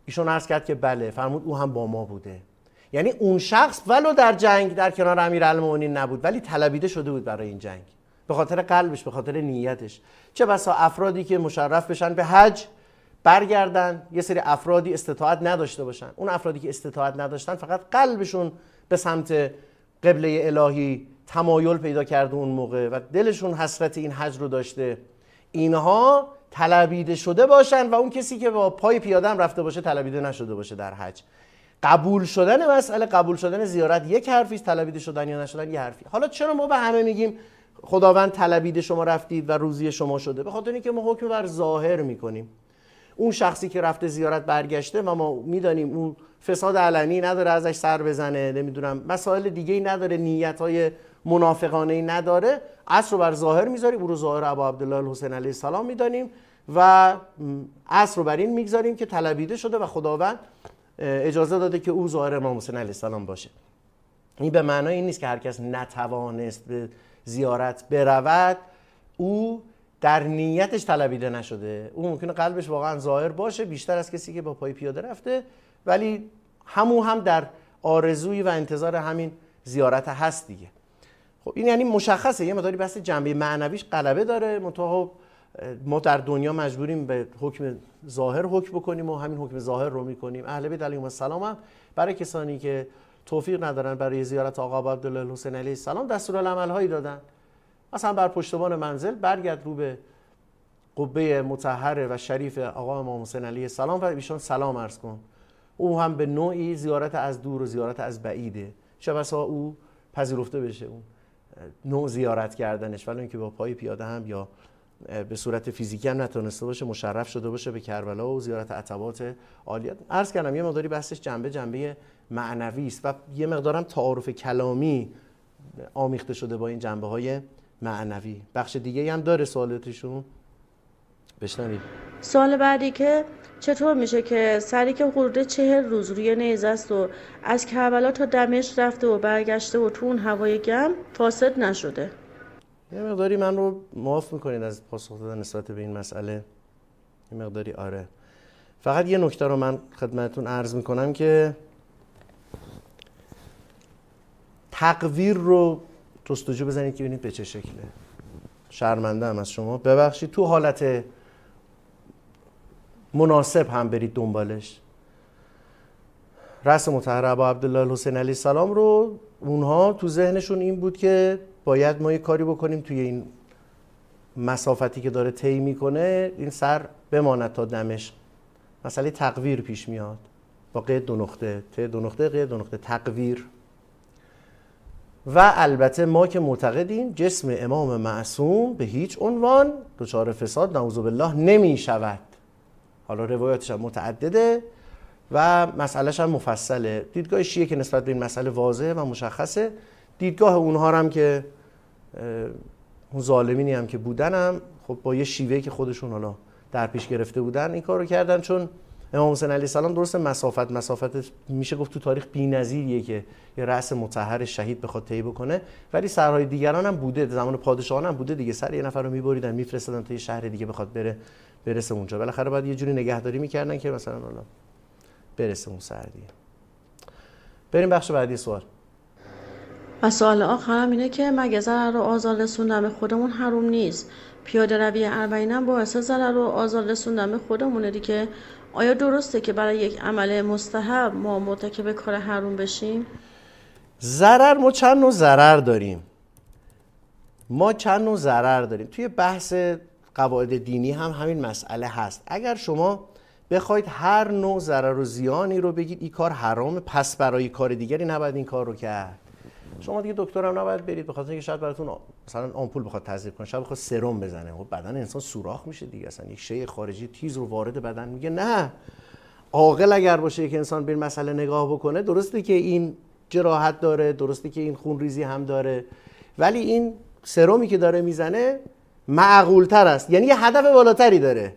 Speaker 5: ایشون عرض کرد که بله. فرمود او هم با ما بوده. یعنی اون شخص ولو در جنگ در کنار امیرالمومنین نبود ولی طلبیده شده بود برای این جنگ، به خاطر قلبش، به خاطر نیتش. چه بسا افرادی که مشرف بشن به حج برگردن، یه سری افرادی استطاعت نداشته باشن. اون افرادی که استطاعت نداشتن فقط قلبشون به سمت قبله الهی تمایل پیدا کرده اون موقع و دلشون حسرت این حج رو داشته، اینها طلبیده شده باشن و اون کسی که با پای پیاده هم رفته باشه طلبیده نشده باشه در حج. قبول شدن مسئله، قبول شدن زیارت یک حرفی است، طلبیده شدن یا نشدن یک حرفی. حالا چرا ما به همه میگیم خداوند طلبیده شما رفتید و روزی شما شده؟ به خاطر اینکه ما حکم بر ظاهر میکنیم. اون شخصی که رفته زیارت برگشته و ما میدانیم اون فساد علنی نداره ازش سر بزنه، نمیدونم مسائل دیگه‌ای نداره، نیت‌های منافقانه‌ای نداره، اصل رو بر ظاهر میذاریم، او رو ظاهر ابا عبدالله الحسین علیه السلام میدانیم و اصل رو بر این میگذاریم که طلبیده شده و خداوند اجازه داده که او ظاهر امام حسین علیه السلام باشه. این به معنای این نیست که هر کس نتوانست به زیارت برود او در نیتش طلبیده نشده. او ممکنه قلبش واقعا ظاهر باشه بیشتر از کسی که با پای پیاده رفته، ولی همون هم در آرزوی و انتظار همین زیارت هست دیگه. خب این یعنی مشخصه یه مقداری بحث جنبه معنویش غلبه داره، منتها ما در دنیا مجبوریم به حکم ظاهر حکم بکنیم و همین حکم ظاهر رو میکنیم. اهل بیت علیهم السلام هم برای کسانی که توفیق ندارن برای زیارت آقا عبدالله الحسین علیه السلام دستورالعمل هایی دادن. مثلا بر پشتبان منزل برگرد رو به قبه مطهر و شریف آقا امام حسین علیه السلام و ایشان سلام عرض کن. او هم به نوعی زیارت از دور و زیارت از بعیده، چه بسا او پذیرفته بشه اون نوع زیارت کردنش، ولی اینکه با پای پیاده هم یا به صورت فیزیکی هم نتونسته باشه مشرف شده باشه به کربلا و زیارت عتبات عالیت. عرض کردم یه مقداری بحثش جنبه جنبه معنوی است و یه مقدارم تعارف کلامی آمیخته شده با این جنبه های معنوی. بخش دیگه هم داره سوالاتشون بشنوید.
Speaker 8: سوال بعدی که چطور میشه که سری که حدود چهل روز روی نیزه است و از کربلا تا دمشق رفته و برگشته و تو اون هوای گرم فاسد نشده؟
Speaker 5: یه مقداری من رو معاف میکنید از پاسخ دادن نسبت به این مسئله. یه مقداری آره. فقط یه نکته رو من خدمتتون عرض میکنم که تقویر رو جستجو بزنید که ببینید به چه شکله. شرمنده ام از شما، ببخشید. تو حالت مناسب هم برید دنبالش. رأس مطهر ابا عبدالله الحسین علیه السلام رو اونها تو ذهنشون این بود که باید ما یه کاری بکنیم توی این مسافتی که داره طی میکنه این سر بماند تا دمشق. مسئله تقویر پیش میاد با قید دو نقطه، ته دو نقطه، قید دو نقطه، تقویر. و البته ما که معتقدیم جسم امام معصوم به هیچ عنوان دچار فساد نعوذ بالله نمی شود. حالا روایاتش هم متعدده و مسئلهش هم مفصله. دیدگاه شیعه که نسبت به این مسئله واضحه و مشخصه، دیدگاه اونها هم که اون ظالمینی هم که بودن هم خب با یه شیوهی که خودشون حالا در پیش گرفته بودن این کار رو کردن. چون امام حسین علیه السلام درسته مسافت مسافت میشه گفت تو تاریخ بی‌نظیریه که یه رأس مطهر شهید بخواد طی بکنه، ولی سرهای دیگران هم بوده، زمان پادشاهان هم بوده دیگه. سر یه نفر رو میبریدن میفرستادن تا یه شهر دیگه بخواد بره برسه اونجا. بالاخره بعد یه جوری نگهداری میکردن که مثلا حالا برسه اون سر دیگه. بریم بخش بعدی سوال.
Speaker 8: و سوال آخرم اینه که مگه ضرر و آزار رسوندن به خودمون حروم نیست؟ پیاده روی اربعین هم باعث ضرر و آزار رسوندن به خودمونه دیگه. آیا درسته که برای یک عمل مستحب ما مرتکب کار حروم بشیم؟
Speaker 5: ضرر، ما چند نوع ضرر داریم. ما چند نوع ضرر داریم. توی بحث قواعد دینی هم همین مسئله هست. اگر شما بخواید هر نوع ضرر و زیانی رو بگید این کار حرامه، پس برای کار دیگری نباید این کار رو کرد. شما دیگه دکتر هم نباید برید، به خاطر اینکه شاید براتون مثلا آمپول بخواد تزریق کنه، شاید بخواد سرم بزنه، خب بدن انسان سوراخ میشه دیگه. اصلا یک شی خارجی تیز رو وارد بدن میگه نه. عاقل اگر باشه که انسان به این مسئله نگاه بکنه، درسته که این جراحت داره، درسته که این خونریزی هم داره، ولی این سرمی که داره میزنه معقول‌تر است، یعنی یه هدف بالاتری داره.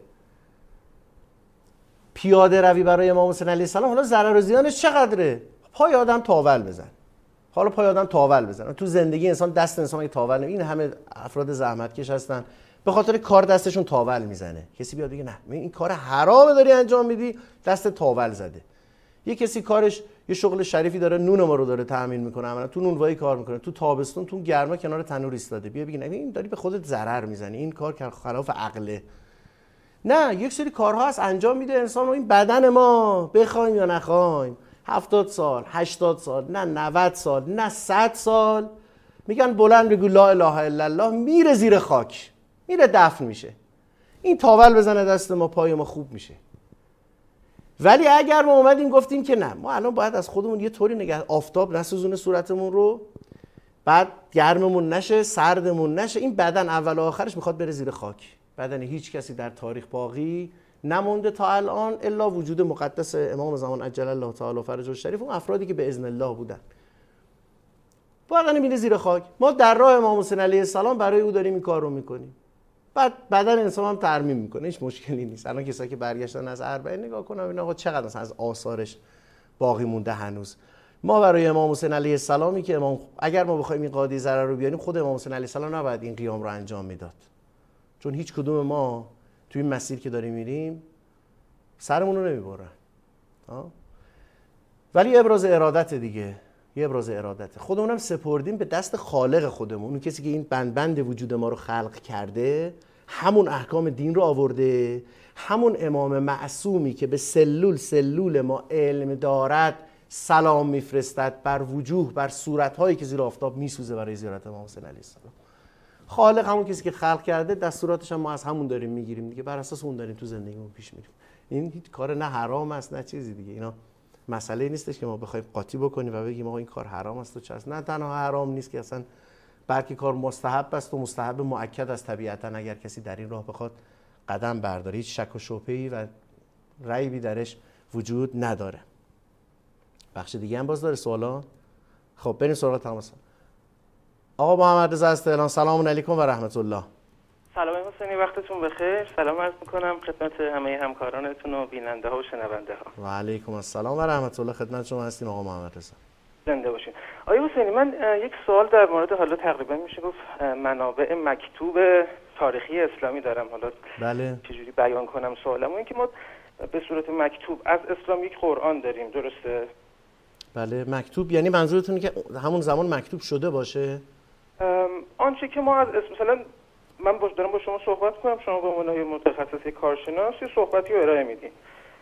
Speaker 5: پیاده روی برای امام حسین علیه السلام حالا ضرر و زیانش چقدره؟ پای آدم تاول بزن. حالا پای آدم تاول بزن. تو زندگی انسان دست انسان اگه تاول نمی، این همه افراد زحمتکش هستن به خاطر کار دستشون تاول میزنه. کسی بیاد بگه نه این کار حرامه داری انجام میدی، دست تاول زده. یه کسی کارش یه شغل شریفی داره، نون ما رو داره تامین میکنه، عملا تو نونوایی کار میکنه، تو تابستون تو گرما کنار تنور ایستاده، بیا بگی نه این داری به خودت ضرر میزنی، این کار خلاف عقله. نه، یک سری کارها هست انجام میده انسان و این بدن ما بخوایم یا نخوایم هفتاد سال، هشتاد سال، نه نود سال، نه صد سال میگن بلند بگو لا اله الا الله، میره زیر خاک، میره دفن میشه. این تاول بزنه دست ما، پای ما خوب میشه. ولی اگر ما اومدیم گفتیم که نه ما الان باید از خودمون یه طوری نگه، آفتاب نسوزونه صورتمون رو، بعد گرممون نشه، سردمون نشه، این بدن اول و آخرش میخواد بره زیر خاک. بدن هیچ کسی در تاریخ باقی نمونده تا الان الا وجود مقدس امام زمان عجل الله تعالی فرجه الشریف، اون افرادی که به اذن الله بودن. بدن میره زیر خاک. ما در راه امام حسین علیه السلام برای او داریم این کار رو میکنیم. بعد بدن انسان هم ترمیم میکنه، هیچ مشکلی نیست. الان کسایی که برگشتن از اربعین نگاه کنن ببینن آقا چقدر مثلا از آثارش باقی مونده هنوز. ما برای امام حسین علیه السلامی که امام اگر ما بخوایم این قاعده ضرر رو بیاریم، خود امام حسین علیه السلام نباید این قیام رو انجام میداد. چون هیچ کدوم ما توی این مسیر که داریم میریم سرمون رو نمیبرن. ولی ابراز ارادت دیگه، یه ابراز ارادت. خودمونم سپردیم به دست خالق خودمون، اون کسی که این بند بند وجود ما رو خلق کرده، همون احکام دین رو آورده، همون امام معصومی که به سلول سلول ما علم دارد سلام میفرستد بر وجوه، بر صورت‌هایی که زیر آفتاب میسوزه برای زیارت امام حسین علیه السلام. خالق همون کسی که خلق کرده، دستوراتش هم ما از همون داریم میگیریم دیگه، بر اساس اون داریم تو زندگیمون پیش میریم. این هیچ کار نه حرام است نه چیزی دیگه. اینا مسئله نیستش که ما بخوایم قاطی بکنیم و بگیم آقا این کار حرام است و چه است. نه تنها حرام نیست که اصلا بلکه کار مستحب است و مستحب مؤکد است طبیعتا اگر کسی در این راه بخواد قدم برداره. هیچ شک و شبهه‌ای و ریبی درش وجود نداره. بخش دیگه هم باز داره سوالا؟ خب بریم سراغ تماس. آقا محمد رضا از تهران، سلام علیکم و رحمت الله.
Speaker 9: سلام حسینی، وقتتون بخیر. سلام عرض میکنم خدمت همه همکارانتون و بیننده ها و شنونده ها.
Speaker 5: و علیکم السلام و رحمت الله، خدمت شما هستیم آقا محمد رضا.
Speaker 9: زنده باشین. آقای حسینی، من یک سوال در مورد حالا تقریبا میشه گفت منابع مکتوب تاریخی اسلامی دارم. حالا
Speaker 5: بله
Speaker 9: چجوری بیان کنم سوالمو؟ این که ما به صورت مکتوب از اسلام یک قرآن داریم، درسته؟
Speaker 5: بله مکتوب یعنی منظورتونه که همون زمان مکتوب شده باشه؟
Speaker 9: آنچه که ما از اسم مثلا من باش دارم با شما صحبت کنم، شما به عنوان متخصص کارشناس یه صحبتی رو ارائه میدین،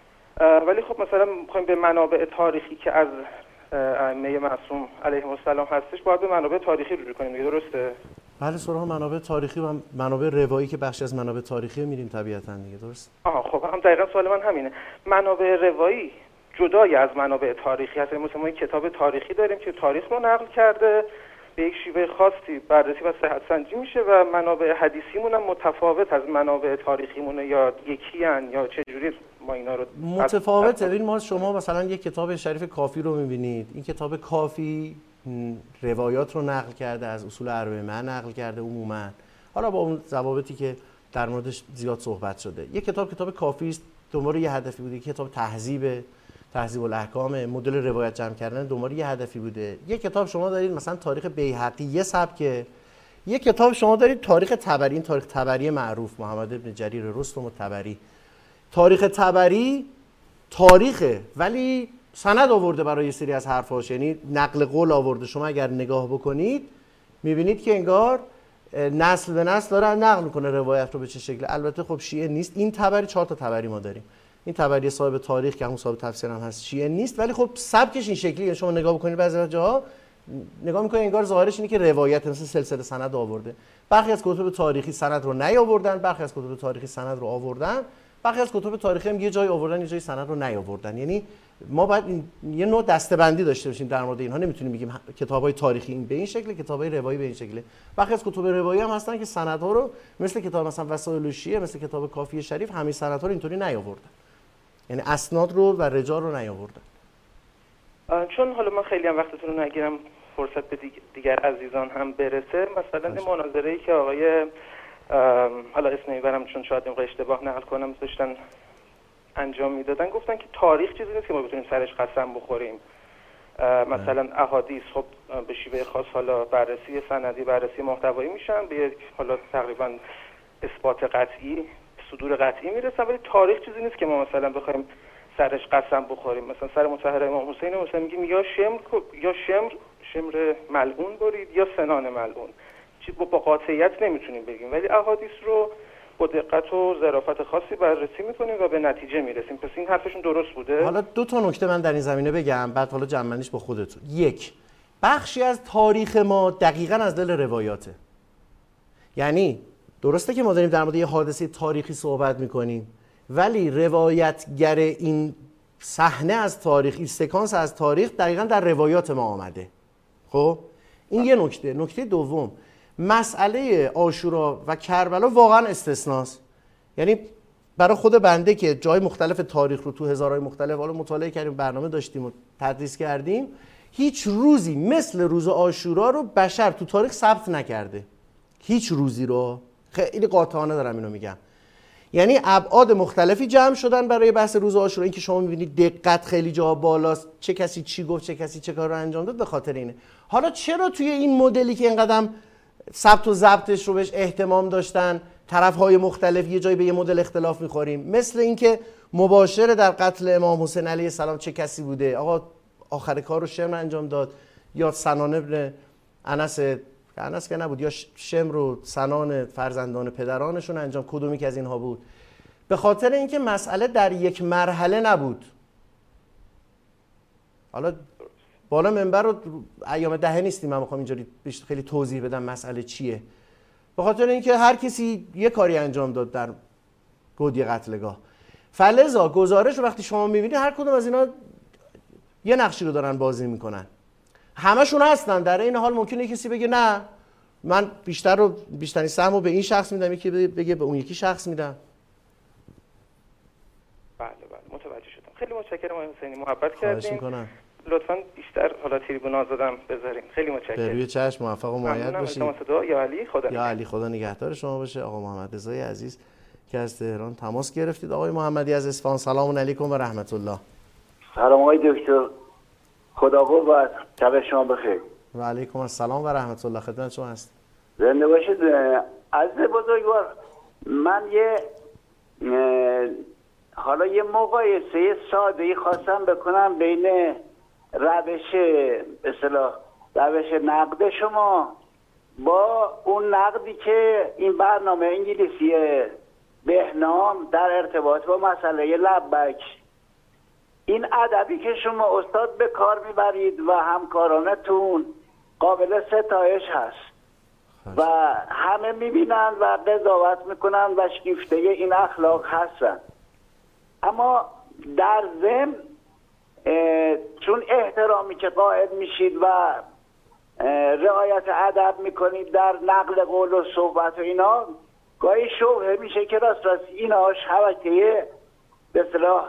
Speaker 9: ولی خب مثلا میخوایم به منابع تاریخی که از ائمه معصوم علیهم السلام هستش باید به منابع تاریخی رجوع کنیم دیگه، درسته؟
Speaker 5: بله سراغ منابع تاریخی و منابع روایی که بخشی از منابع تاریخی میریم طبیعتا دیگه، درست؟
Speaker 9: آها خب هم دقیقاً سوال من همینه. منابع روایی جدای از منابع تاریخی هست. مثلا ما یک کتاب تاریخی داریم که تاریخ رو نقل کرده، به یک شیوه خاصی بررسی و صحت سنجی میشه و منابع حدیثیمون هم متفاوت از منابع تاریخیمون یا یکی ان یا چه جوری ما اینا رو
Speaker 5: متفاوته. ببین ما شما مثلا یک کتاب شریف کافی رو میبینید، این کتاب کافی روایات رو نقل کرده، از اصول اربعه نقل کرده عموما، حالا با اون ضوابطی که در موردش زیاد صحبت شده. یک کتاب کتاب کافی است، دنبال یه هدفی بوده. یک کتاب تهذیب تهذیب الاحکام، مدل روایت جمع کردن دنبال یه هدفی بوده. یک کتاب شما دارید مثلا تاریخ بیهقی یه سبکه، یک کتاب شما دارید تاریخ طبری، این تاریخ طبری معروف محمد بن جریر رستم و طبری. تاریخ طبری تاریخه ولی سند آورده برای یه سری از حرفاش، یعنی نقل قول آورده. شما اگر نگاه بکنید میبینید که انگار نسل به نسل داره نقل میکنه روایت رو به چه شکل. البته خب شیعه نیست این طبری، چهار تا طبری ما داریم. این طبری صاحب تاریخ که همون صاحب تفسیر هم هست شیعه نیست، ولی خب سبکش این شکلیه. شما نگاه بکنید بعضی جاها نگاه میکنید انگار ظاهرش اینه که روایت مثل سلسله سند آورده. برخی از کتب تاریخی سند رو نیاوردن، برخی از کتب تاریخی سند رو آوردن، برخی از کتب تاریخی هم یه جای آوردن یه جای سند رو نیاوردن. یعنی ما باید این یه نوع دسته‌بندی داشته باشیم در مورد اینها. نمیتونیم بگیم کتاب‌های تاریخی این به این شکل، کتاب‌های روایی به این شکل. برخی از کتب روایی هم هستن که سندها رو مثل کتاب مثلا وسائل الشیعه، مثل کتاب کافی شریف، همین سندها رو اینطوری نیاوردن، یعنی اسناد رو و رجال رو نیاوردن.
Speaker 9: چون حالا من خیلی هم وقتتون رو نگیرم، فرصت به دیگر عزیزان هم برسه، مثلا این مناظره‌ای که آقای حالا اسم میبرم چون شاید این اشتباه نقل کنم داشتن انجام میدادن، گفتن که تاریخ چیزی نیست که ما بتونیم سرش قسم بخوریم. مثلا احادیث خب به شیوه خاص حالا بررسی سندی، بررسی محتوایی میشن، به یک حالا تقریبا اثبات قطعی، صدور قطعی میرسن، ولی تاریخ چیزی نیست که ما مثلا بخوایم سرش قسم بخوریم. مثلا سر مطهر امام حسین مثلا میگیم یا شمر یا شمر شمر ملعون برید یا سنان ملعون، چی با قاطعیت نمیتونیم بگیم، ولی احادیث رو با دقت و ظرافت خاصی بررسی میکنیم و به نتیجه میرسیم. پس این حرفشون درست بوده.
Speaker 5: حالا دو تا نکته من در این زمینه بگم، بعد حالا جمعنیش با خودتون. یک، بخشی از تاریخ ما دقیقاً از دل روایاته. یعنی درسته که ما داریم در مورد یه حادثه تاریخی صحبت میکنیم، ولی روایتگر این صحنه از تاریخ، این سکانس از تاریخ دقیقاً در روایات ما آمده. خب این یه نکته. نکته دوم، مسئله عاشورا و کربلا واقعا استثناست. یعنی برای خود بنده که جای مختلف تاریخ رو تو هزارهای مختلف حالا مطالعه کردیم، برنامه داشتیم و تدریس کردیم، هیچ روزی مثل روز عاشورا رو بشر تو تاریخ ثبت نکرده. هیچ روزی رو، خیلی قاطعانه دارم اینو میگم. یعنی ابعاد مختلفی جمع شدن برای بحث روز عاشورا. این که شما میبینید دقت خیلی جا بالاست، چه کسی چی گفت، چه کسی چه کار رو انجام داد، به خاطر اینه. حالا چرا توی این مدلی که اینقدر ثبت و ضبطش رو بهش اهتمام داشتن، طرف‌های مختلف یه جایی به یه مدل اختلاف می‌خوریم؟ مثل اینکه مباشر در قتل امام حسین علیه السلام چه کسی بوده؟ آقا آخر کار رو شمر انجام داد یا سنان ابن انس، انس که نبود، یا شمر و سنان فرزندان پدرانشون انجام، کدومی که از اینها بود؟ به خاطر اینکه مسئله در یک مرحله نبود. حالا بالا منبر رو ایام دهه نیستیم، من میخوام اینجوری خیلی توضیح بدم مسئله چیه. به خاطر اینکه هر کسی یه کاری انجام داد در گودی قتلگاه. فلذا گزارش رو وقتی شما میبینید هر کدوم از اینا یه نقشی رو دارن بازی میکنن. همشون هستن. در این حال ممکنه کسی بگه نه من بیشتر رو بیشترین سهم رو به این شخص میدم، یکی بگه به اون یکی شخص میدم.
Speaker 9: بله بله متوجه شدم. خیلی متشکرم آقای حسینی، محبت
Speaker 5: خواهش
Speaker 9: کردین.
Speaker 5: میکنم.
Speaker 9: لطفاً بیشتر حالا تریبون آزادم بذارین. خیلی متشکرم.
Speaker 5: به روی چشم، موفق و مؤید باشید.
Speaker 9: یا علی خدا
Speaker 5: یا علی خدا نگهدار شما باشه. آقا محمد رضای عزیز که از تهران تماس گرفتید. آقای محمدی از اصفهان، سلام علیکم و رحمت الله.
Speaker 10: سلام آقای دکتر، خدا قوت، شب شما بخیر.
Speaker 5: و علیکم السلام و رحمت الله، خدمت شما هست.
Speaker 10: زنده باشید. عزیز بزرگوار، من یه حالا یه مقایسه ساده‌ای خواستم بکنم بین روش به اصطلاح روش نقد شما با اون نقدی که این برنامه انگلیسی بهنام در ارتباط با مسئله لبک، این ادبی که شما استاد به کار میبرید و همکارانتون قابل ستایش هست و همه میبینن و قضاوت میکنن و شیفته این اخلاق هستن. اما در ضمن چون احترامی که قائل میشید و رعایت ادب میکنید در نقل قول و صحبت و اینا، گاهی شبهه میشه که راست راست اینا شبکه به اصطلاح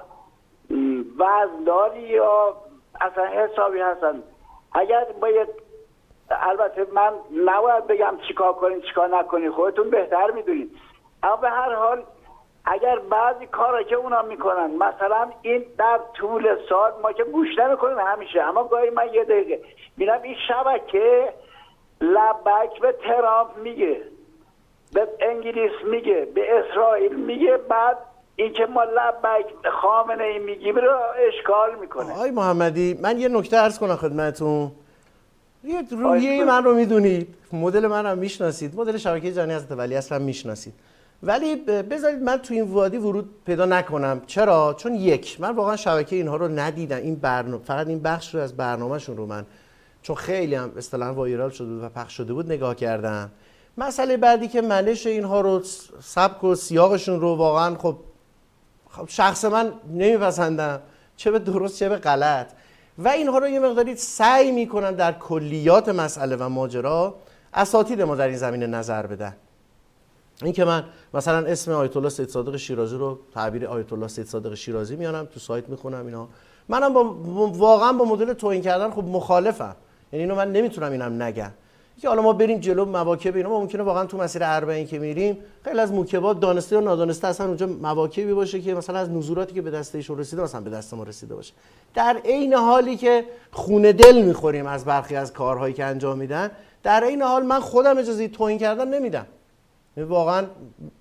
Speaker 10: وزنداری یا اصلا حسابی هستن. اگر باید، البته من نباید بگم چیکار کنید چیکار نکنید، خودتون بهتر میدونید، اما به هر حال اگر بعضی کارا که اونا میکنن، مثلا این در طول سال ما که گوش نمیکنیم همیشه، اما گاهی من یه دقیقه میرم این شبکه لبک به ترامپ میگه، به انگلیس میگه، به اسرائیل میگه، بعد این که ما لبک خامنه ای میگیم رو اشکال میکنه.
Speaker 5: آقای محمدی من یه نکته عرض کنم خدمتتون. یه رویه من رو میدونید، مدل من هم میشناسید، مدل شبکه جهانی حضرت ولی اصلا میشناسید، ولی بذارید من تو این وادی ورود پیدا نکنم. چرا؟ چون یک، من واقعا شبکه اینها رو ندیدم، این برنامه فقط این بخش رو از برنامه‌شون رو من چون خیلی هم اصطلاحاً وایرال شده بود و پخش شده بود نگاه کردم. مسئله بعدی که منش اینها رو، سبک و سیاقشون رو واقعا خب شخص من نمیپسندم، چه به درست چه به غلط، و اینها رو یه مقداری سعی میکنن در کلیات مسئله و ماجرا اساتید ما در این زمینه نظر بدن. این که من مثلا اسم آیت الله سید صادق شیرازی رو، تعبیر آیت الله سید صادق شیرازی میانم تو سایت میخونم اینا، منم با واقعا با مدل توهین کردن خب مخالفم، یعنی اینو من نمیتونم اینم نگم. که حالا ما بریم جلو مواکب اینا، ما ممکنه واقعا تو مسیر اربعین که میریم خیلی از موکبات دانسته یا نادانسته اصلا اونجا مواکبی باشه که مثلا از نزوراتی که به دست ایشون رسیده مثلا به دست ما رسیده باشه، در عین حالی که خون دل میخوریم از برخی از کارهایی که انجام میدن، در عین حال من خودم اجازه توهین کردن نمیدم. واقعا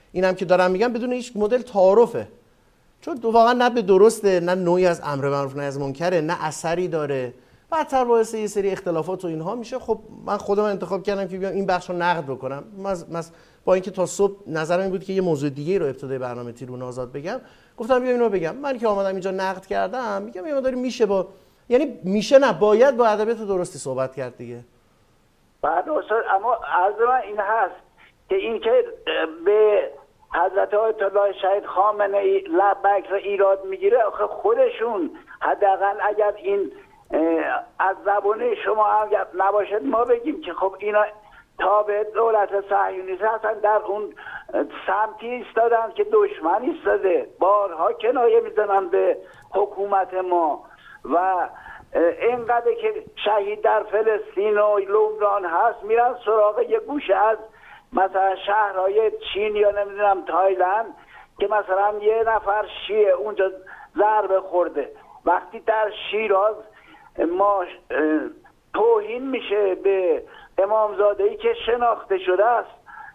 Speaker 5: اینم که دارم میگم بدون هیچ مدل تعارفه، چون واقعا نه به درسته، نه نوعی از امر معروف نهی از منکره، نه اثری داره، بعدتر باعث یه سری اختلافات و اینها میشه. خب من خودم انتخاب کردم که بیام این بخش رو نقد بکنم، مز... با اینکه تا صبح نظرم این بود که یه موضوع دیگه رو ابتدای برنامه تیرون آزاد بگم، گفتم بیام اینو بگم. من که اومدم اینجا نقد کردم میگم یه مقداری میشه با، یعنی میشه نه باید با ادبیات درستی صحبت کرد دیگه.
Speaker 10: بعد استاد اما از من این هست که اینکه به حضرت آیت الله شهید خامنه ای لبیک را ایراد میگیره، آخه خودشون حداقل اگر این از زبانه شما هم نباشد ما بگیم که خب اینا تابع دولت صهیونیستی هستن، در اون سمتی ایستادن که دشمن ایستاده، بارها کنایه میزنن به حکومت ما و اینقدر که شهید در فلسطین و لبنان هست میرن سراغ یه گوشه از مثلا شهرهای چین یا نمیدونم تایلند که مثلا یه نفر شیعه اونجا ضربه خورده. وقتی در شیراز ما توهین میشه به امامزاده‌ای که شناخته شده است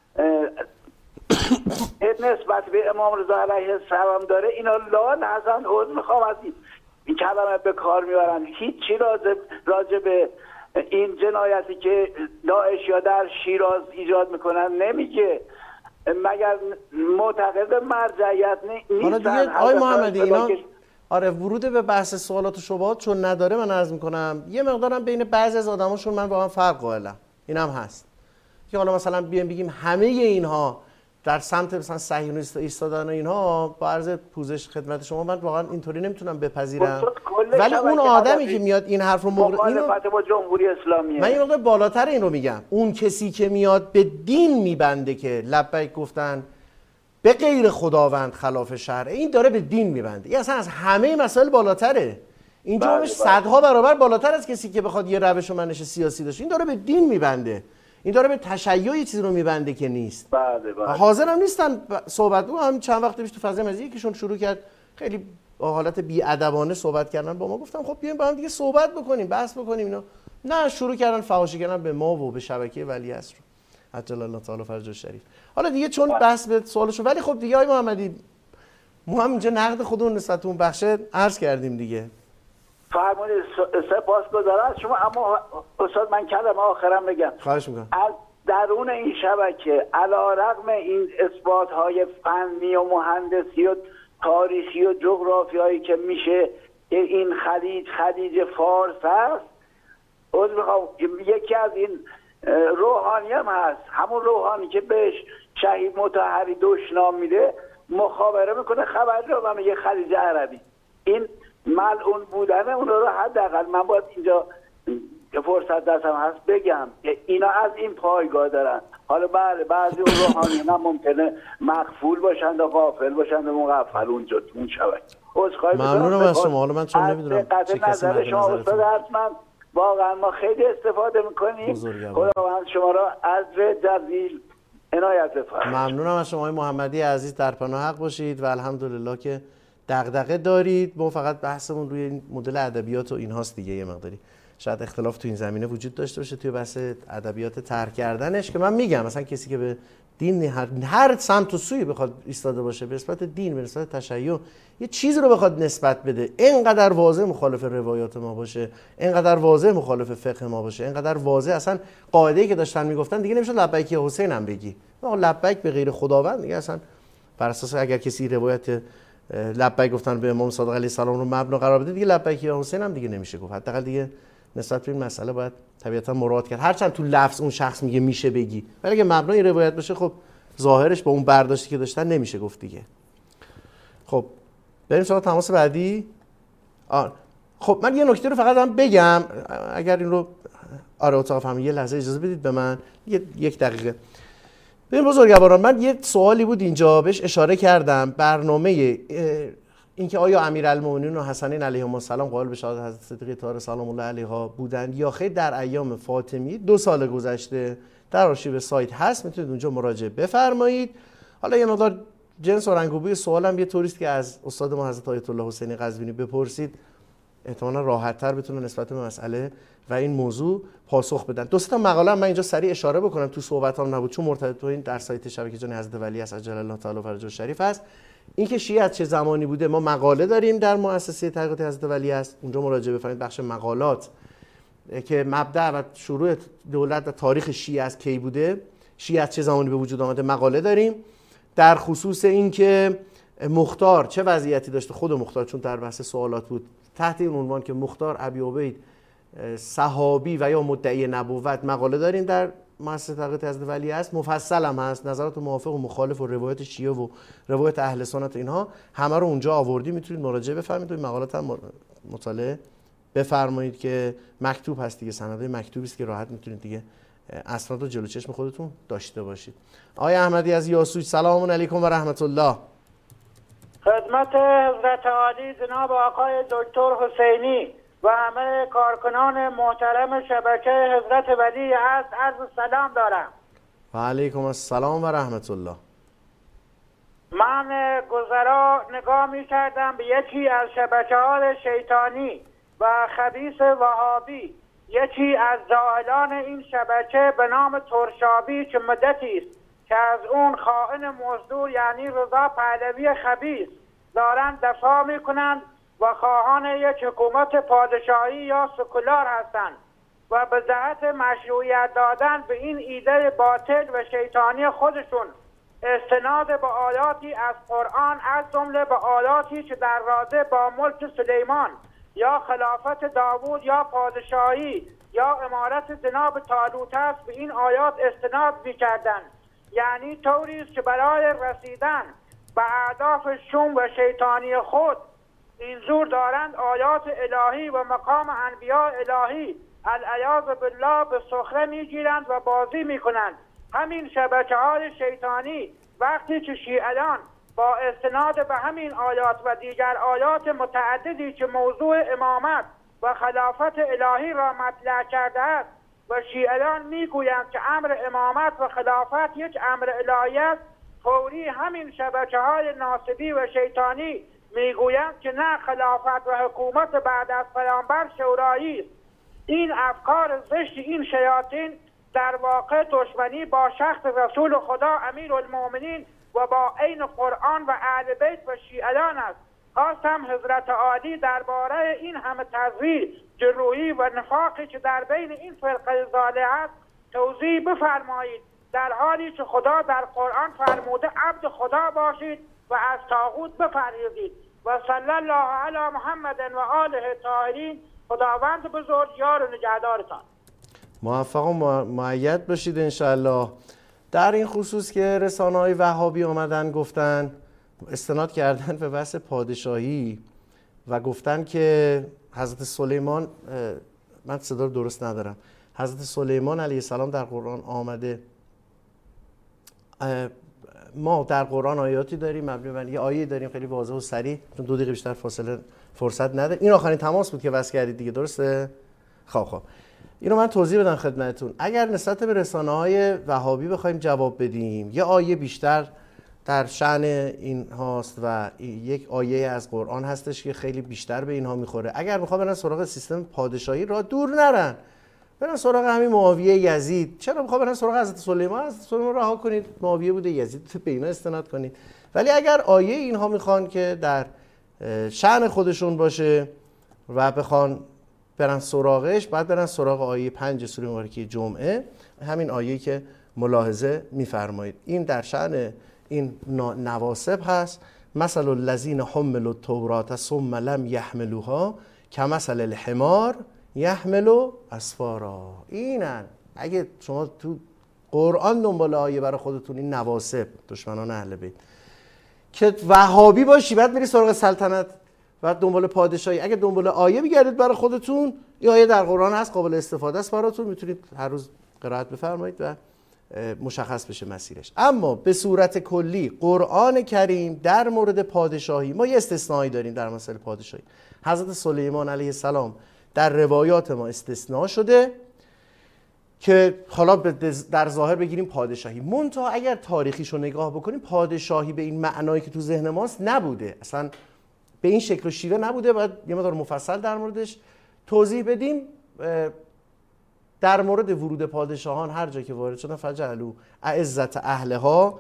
Speaker 10: نسبت به امام رضا علیه السلام داره، اینا لال حسن عوض میخوام از این, این کلمه به کار میبرن. هیچی راجع به این جنایتی که داعش یا در شیراز ایجاد میکنن نمیگه، مگر معتقد مرجعیت نیستن.
Speaker 5: حالا دیگه آقای محمدی اینا آره ورود به بحث سوالات و شبهات چون نداره، من عرض میکنم یه مقدارم بین بعضی از آدماشون من واقعا فرق قائلم. اینم هست که حالا مثلا بیایم بگیم همه اینها در سمت مثلا صهیونیست ایستادن و اینها، با عرض پوزش خدمت شما من واقعا اینطوری نمیتونم بپذیرم. ولی اون آدمی که میاد این حرف رو
Speaker 10: مخالفت با جمهوری اسلامیه،
Speaker 5: من یه مقدار بالاتر این رو میگم، اون کسی که میاد به دین میبنده که لبیک گفتن به غیر خداوند خلاف شرع، این داره به دین میبنده. این اصلا از همه مسائل بالاتره، این جرمش صدها برابر بالاتر از کسی که بخواد یه روش و منش سیاسی داشته. این داره به دین میبنده، این داره به تشیع چیزی رو میبنده که نیست.
Speaker 10: بله بله.
Speaker 5: حاضر هم نیستن صحبت رو. هم چند وقت پیش تو فضای مجازی یکیشون شروع کرد خیلی با حالت بی‌ادبانه صحبت کردن با ما، گفتم خب بیایم با هم دیگه صحبت بکنیم، بحث بکنیم. اینا نه، شروع کردن فحاشی کردن به ما و به شبکه ولیعصر عجل الله تعالی فرجه الشریف. حالا دیگه چون بحث به سوالشو، ولی خب دیگه آقای محمدی ما هم اینجا نقد خودمون نسبت به اون بخشه عرض کردیم دیگه.
Speaker 10: فرمودید، سپاسگزارم از شما. اما استاد من کلمه آخرم بگم.
Speaker 5: خواهش میکنم.
Speaker 10: از درون این شبکه علیرغم این اثبات‌های فنی و مهندسی و تاریخی و جغرافیایی که میشه که این خلیج خلیج فارس هست، از میخوام یکی از این روحانی هم هست، همون روحانی که بهش شهید مطهری دشنام میده، مخابره میکنه خبر رو و میگه خلیج عربی. این ملعون بودن اون رو حداقل من باید اینجا فرصت دستم هست بگم که اینا از این پایگاه دارن. حالا بله بعضی اون روحانیان هم ممکنه مغفول باشند و غافل باشند و مغفل اونجا اون شبکه.
Speaker 5: ممنونم از شما. حالا من چون نمیدونم چه کسی مد
Speaker 10: شما استاد حتما واقعا ما خیلی استفاده میکنیم. خداوند شما را عزو جزیل عنایت بفرمایید.
Speaker 5: ممنونم از شما آقای محمدی عزیز، در پناه حق باشید و الحمدلله که دغدغه دارید. ما فقط بحثمون روی این مدل ادبیات و اینهاست دیگه. یه مقداری شاید اختلاف تو این زمینه وجود داشته باشه توی بحث ادبیات طرح کردنش، که من میگم مثلا کسی که به دین هر, هر سمت و سوی بخواد ایستاده باشه به نسبت دین، به نسبت تشیع، یه چیزی رو بخواد نسبت بده، اینقدر واضح مخالف روایات ما باشه، اینقدر واضح مخالف فقه ما باشه، اینقدر واضح اصلا قاعده‌ای که داشتن میگفتن دیگه نمیشه لبیک یا حسین هم بگی. لبیک به غیر خداوند دیگه اصلا بر اساس اگر کسی روایت لبیک گفتن به امام صادق علیه السلام رو مبنا قرار بده، دیگه لبیک یا حسین هم دیگه نمیشه گفت. حداقل دیگه نسبت به این مسئله باید طبیعتا مراد کرد. هرچند تو لفظ اون شخص میگه میشه بگی، ولی اگه مبنای روایت باشه خب ظاهرش با اون برداشتی که داشتن نمیشه گفت دیگه. خب بریم سراغ تماس بعدی. آه. خب من یه نکته رو فقط هم بگم اگر این رو آره اتاق فهمی یه لحظه اجازه بدید به من یه یک دقیقه. ببین بزرگواران، من یه سوالی بود اینجا بهش اشاره کردم، برنامه اینکه آیا امیرالمومنین و حسنین علیهم السلام قائل به شهادت حضرت صدیقه طاهره سلام الله علیها بودند یا خیر در ایام فاطمی دو سال گذشته، در آرشیو سایت هست، میتونید اونجا مراجعه بفرمایید. حالا یه مقدار جنس و رنگ و بوی سوالم یه طوریست که از استاد ما حضرت آیت الله حسینی قزوینی بپرسید احتمالاً راحت‌تر بتونن نسبت به مسئله و این موضوع پاسخ بدن. دو سه تا مقاله من اینجا سریع اشاره بکنم، تو صحبتام نبود چون مرتبط با این در سایت شبکه جانی حضرت ولی است عجل الله تعالی فرجه شریف است. این که شیعه چه زمانی بوده، ما مقاله داریم در مؤسسه تحقیقات حضرت ولی است، اونجا مراجعه بفرمایید بخش مقالات که مبدأ و شروع دولت و تاریخ شیعه از کی بوده، شیعه چه زمانی به وجود آمده مقاله داریم. در خصوص این که مختار چه وضعیتی داشته، خود مختار چون در بحث سوالات بود، تحت این عنوان که مختار ابی عبید صحابی و یا مدعی نبوت مقاله داریم در مؤسسه تحقیقات حضرت ولی است، مفصل هم هست، نظرات موافق و مخالف و روایت شیعه و روایت اهل سنت اینها همه رو اونجا آوردیم، میتونید مراجعه بفرمایید. این مقالات هم مطالعه بفرمایید که مکتوب هست دیگه، سندهای مکتوبی است که راحت میتونید دیگه اسناد رو جلو چشم خودتون داشته باشید. آقای احمدی از یاسوج، سلام علیکم و رحمت الله.
Speaker 11: خدمت حضرت عالی جناب آقای دکتر حسینی و همه کارکنان محترم شبکه حضرت ولی است عرض سلام دارم.
Speaker 5: و علیکم السلام و رحمت الله.
Speaker 11: من گذرا نگاه می کردم به یکی از شبکه‌های شیطانی و خبیث وهابی، یکی از جاهلان این شبکه به نام ترشابی که مدتی است که از اون خائن مزدور یعنی رضا پهلوی خبیث دارند دفاع میکنند و خواهان یک حکومت پادشاهی یا سکولار هستند و به جهت مشروعیت دادن به این ایده باطل و شیطانی خودشون استناد به آیاتی از قرآن از جمله به آیاتی که در رابطه با ملک سلیمان یا خلافت داوود یا پادشاهی یا امارت جناب طالوت است به این آیات استناد می‌کردند. یعنی طوری است که برای رسیدن به اهداف شوم و شیطانی خود اینجور دارند آیات الهی و مقام انبیاء الهی العیاذ بالله به سخره میگیرند و بازی میکنند. همین شبکه‌های شیطانی وقتی که شیعیان با استناد به همین آیات و دیگر آیات متعددی که موضوع امامت و خلافت الهی را مطرح کرده است و شیعیان میگویند که امر امامت و خلافت یک امر الهی است، فوری همین شبکه‌های ناصبی و شیطانی میگویند که نه، خلافت و حکومت بعد از پیامبر شورایی است. این افکار زشت این شیاطین در واقع دشمنی با شخص رسول خدا امیرالمؤمنین و با عین قرآن و اهل بیت و شیعیان است. خواستم حضرت عالی درباره این همه تزویر، جروحی و نفاقی که در بین این فرقه ضاله است توضیح بفرمایید، در حالی که خدا در قرآن فرموده عبد خدا باشید و از طاغوت بپرهیزید. و صلی الله علی محمد و آله طاهرین. خداوند بزرگ یار و نگهدارتان.
Speaker 5: موفق و مؤید باشید انشالله. در این خصوص که رسانه‌های وهابی آمدن گفتن، استناد کردن به بحث پادشاهی و گفتن که حضرت سلیمان، من صدا رو درست ندارم، حضرت سلیمان علیه السلام در قرآن آمده. ما در قرآن آیاتی داریم مبنی بر یه آیه داریم خیلی واضح و صریح، چون دو دقیقه بیشتر فاصله فرصت نده. این آخرین تماس بود که وصل کردید دیگه، درسته؟ خب خب اینو من توضیح بدم خدمتتون. اگر نسبت به رسانه‌های وهابی بخوایم جواب بدیم، یه آیه بیشتر در شأن این هاست و یک آیه از قرآن هستش که خیلی بیشتر به اینها میخوره. اگر میخوام برن سراغ سیستم پادشاهی را دور نرن، برن سراغ همین معاویه یزید. چرا میخوام برن سراغ حضرت سلیمان؟ حضرت سلیمان رها کنید، معاویه بوده، یزید، به اینا استناد کنید. ولی اگر آیه اینها میخوان که در شأن خودشون باشه و بخوان برن سراغش، بعد برن سراغ آیه پنج سوره مبارکه جمعه، همین آیه‌ای که ملاحظه میفرمایید. این در شأن این نواسب هست. مثل الذین حملوا التوراة ثم لم یحملوها کمثل الحمار یحمل اسفارا. اینن. اگه شما تو قرآن دنبال آیه برای خودتون، این نواسب دشمنان اهل بیت که وهابی باشی بعد بری سراغ سلطنت و دنبال پادشاهی، اگه دنبال آیه بگردید برای خودتون، این آیه در قرآن هست، قابل استفاده است براتون، میتونید هر روز قرائت بفرمایید و مشخص بشه مسیرش. اما به صورت کلی قرآن کریم در مورد پادشاهی، ما یه استثنایی داریم در مسئله پادشاهی. حضرت سلیمان علیه السلام در روایات ما استثناء شده که حالا در ظاهر بگیریم پادشاهی، منتها اگر تاریخیشو نگاه بکنیم پادشاهی به این معنایی که تو ذهن ماست نبوده. اصلا به این شکل و شیوه نبوده. باید یه مقدار مفصل در موردش توضیح بدیم. در مورد ورود پادشاهان هر جا که وارد شدن فجعلوا اعزت اهلها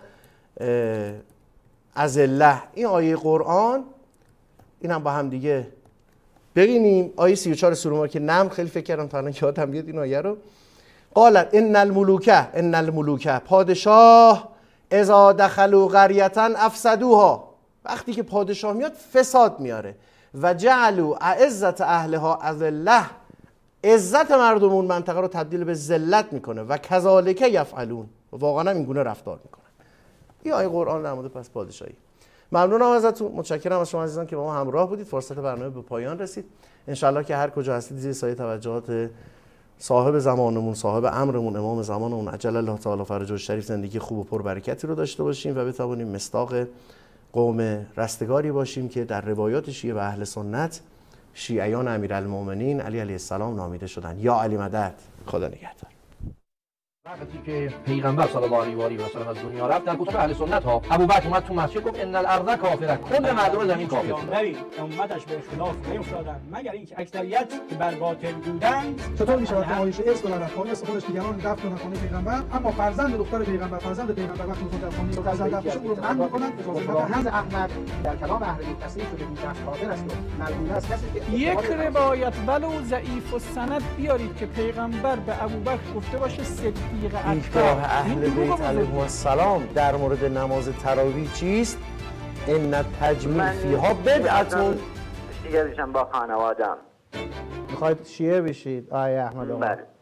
Speaker 5: اذله، این آیه قرآن، این هم با هم دیگه ببینیم. آیه سی و چهار سوره ما که نم خیلی فکر کردم تا الان یادم بیاد این آیه رو. قالت ان الملوک ان الملوک پادشاه اذا دخلوا قریه افسدوها، وقتی که پادشاه میاد فساد میاره. و جعلوا اعزت اهلها اذله، عزت مردم اون منطقه رو تبدیل به ذلت میکنه. و کذالک یفعلون، واقعا این گونه رفتار میکنن. این آیه قرآن در مورد پس پادشاهی. ممنونم ازتون، متشکرم از شما عزیزان که با ما همراه بودید. فرصت برنامه به پایان رسید. انشالله که هر کجا هستید زیر سایه توجهات صاحب زمانمون، صاحب امرمون، امام زمانمون عجل الله تعالی فرجه شریف زندگی خوب و پربرکتی رو داشته باشیم و بتوانیم مصداق قوم رستگاری باشیم که در روایات شیعه و اهل سنت شیعیان امیرالمومنین علی علیه السلام نامیده شدن. یا علی مدد. خدا نگهدار.
Speaker 1: وقتی که پیغمبر صلی الله علیه و آله و سلم از دنیا رفت، در کتب اهل سنت ها ابوبکر اومد تو مسجد گفت ان الارض کافره، کل مردم زمین کافر.
Speaker 2: پیامبری امتش به اختلاف نیفتادند مگر اینکه اکثریت که بر باطل بودند.
Speaker 3: چطور میشه که عایشه ارث دارد خانه خودش دیگران دفن و خانه پیغمبر، اما فرزند دختر پیغمبر فرزند پیغمبر وقتی میخواد در خانه رو از دفنش رو من میکنن اجازه هنز احمد در کلام اهل بیت تصریح شده بیش از کافر است و مردود است کسی که
Speaker 4: یک روایت ولو ضعیف و سند بیارید که پیغمبر به ابوبکر گفته باشه صدیق
Speaker 5: دیدگاه اهل بیت علیهم السلام در مورد نماز تراویح چیست؟ ان تجمیل فیها بدعتون.
Speaker 6: دیگه با خانوادم
Speaker 5: میخواید شیعه بشید آیه احمد آقا؟
Speaker 6: بله.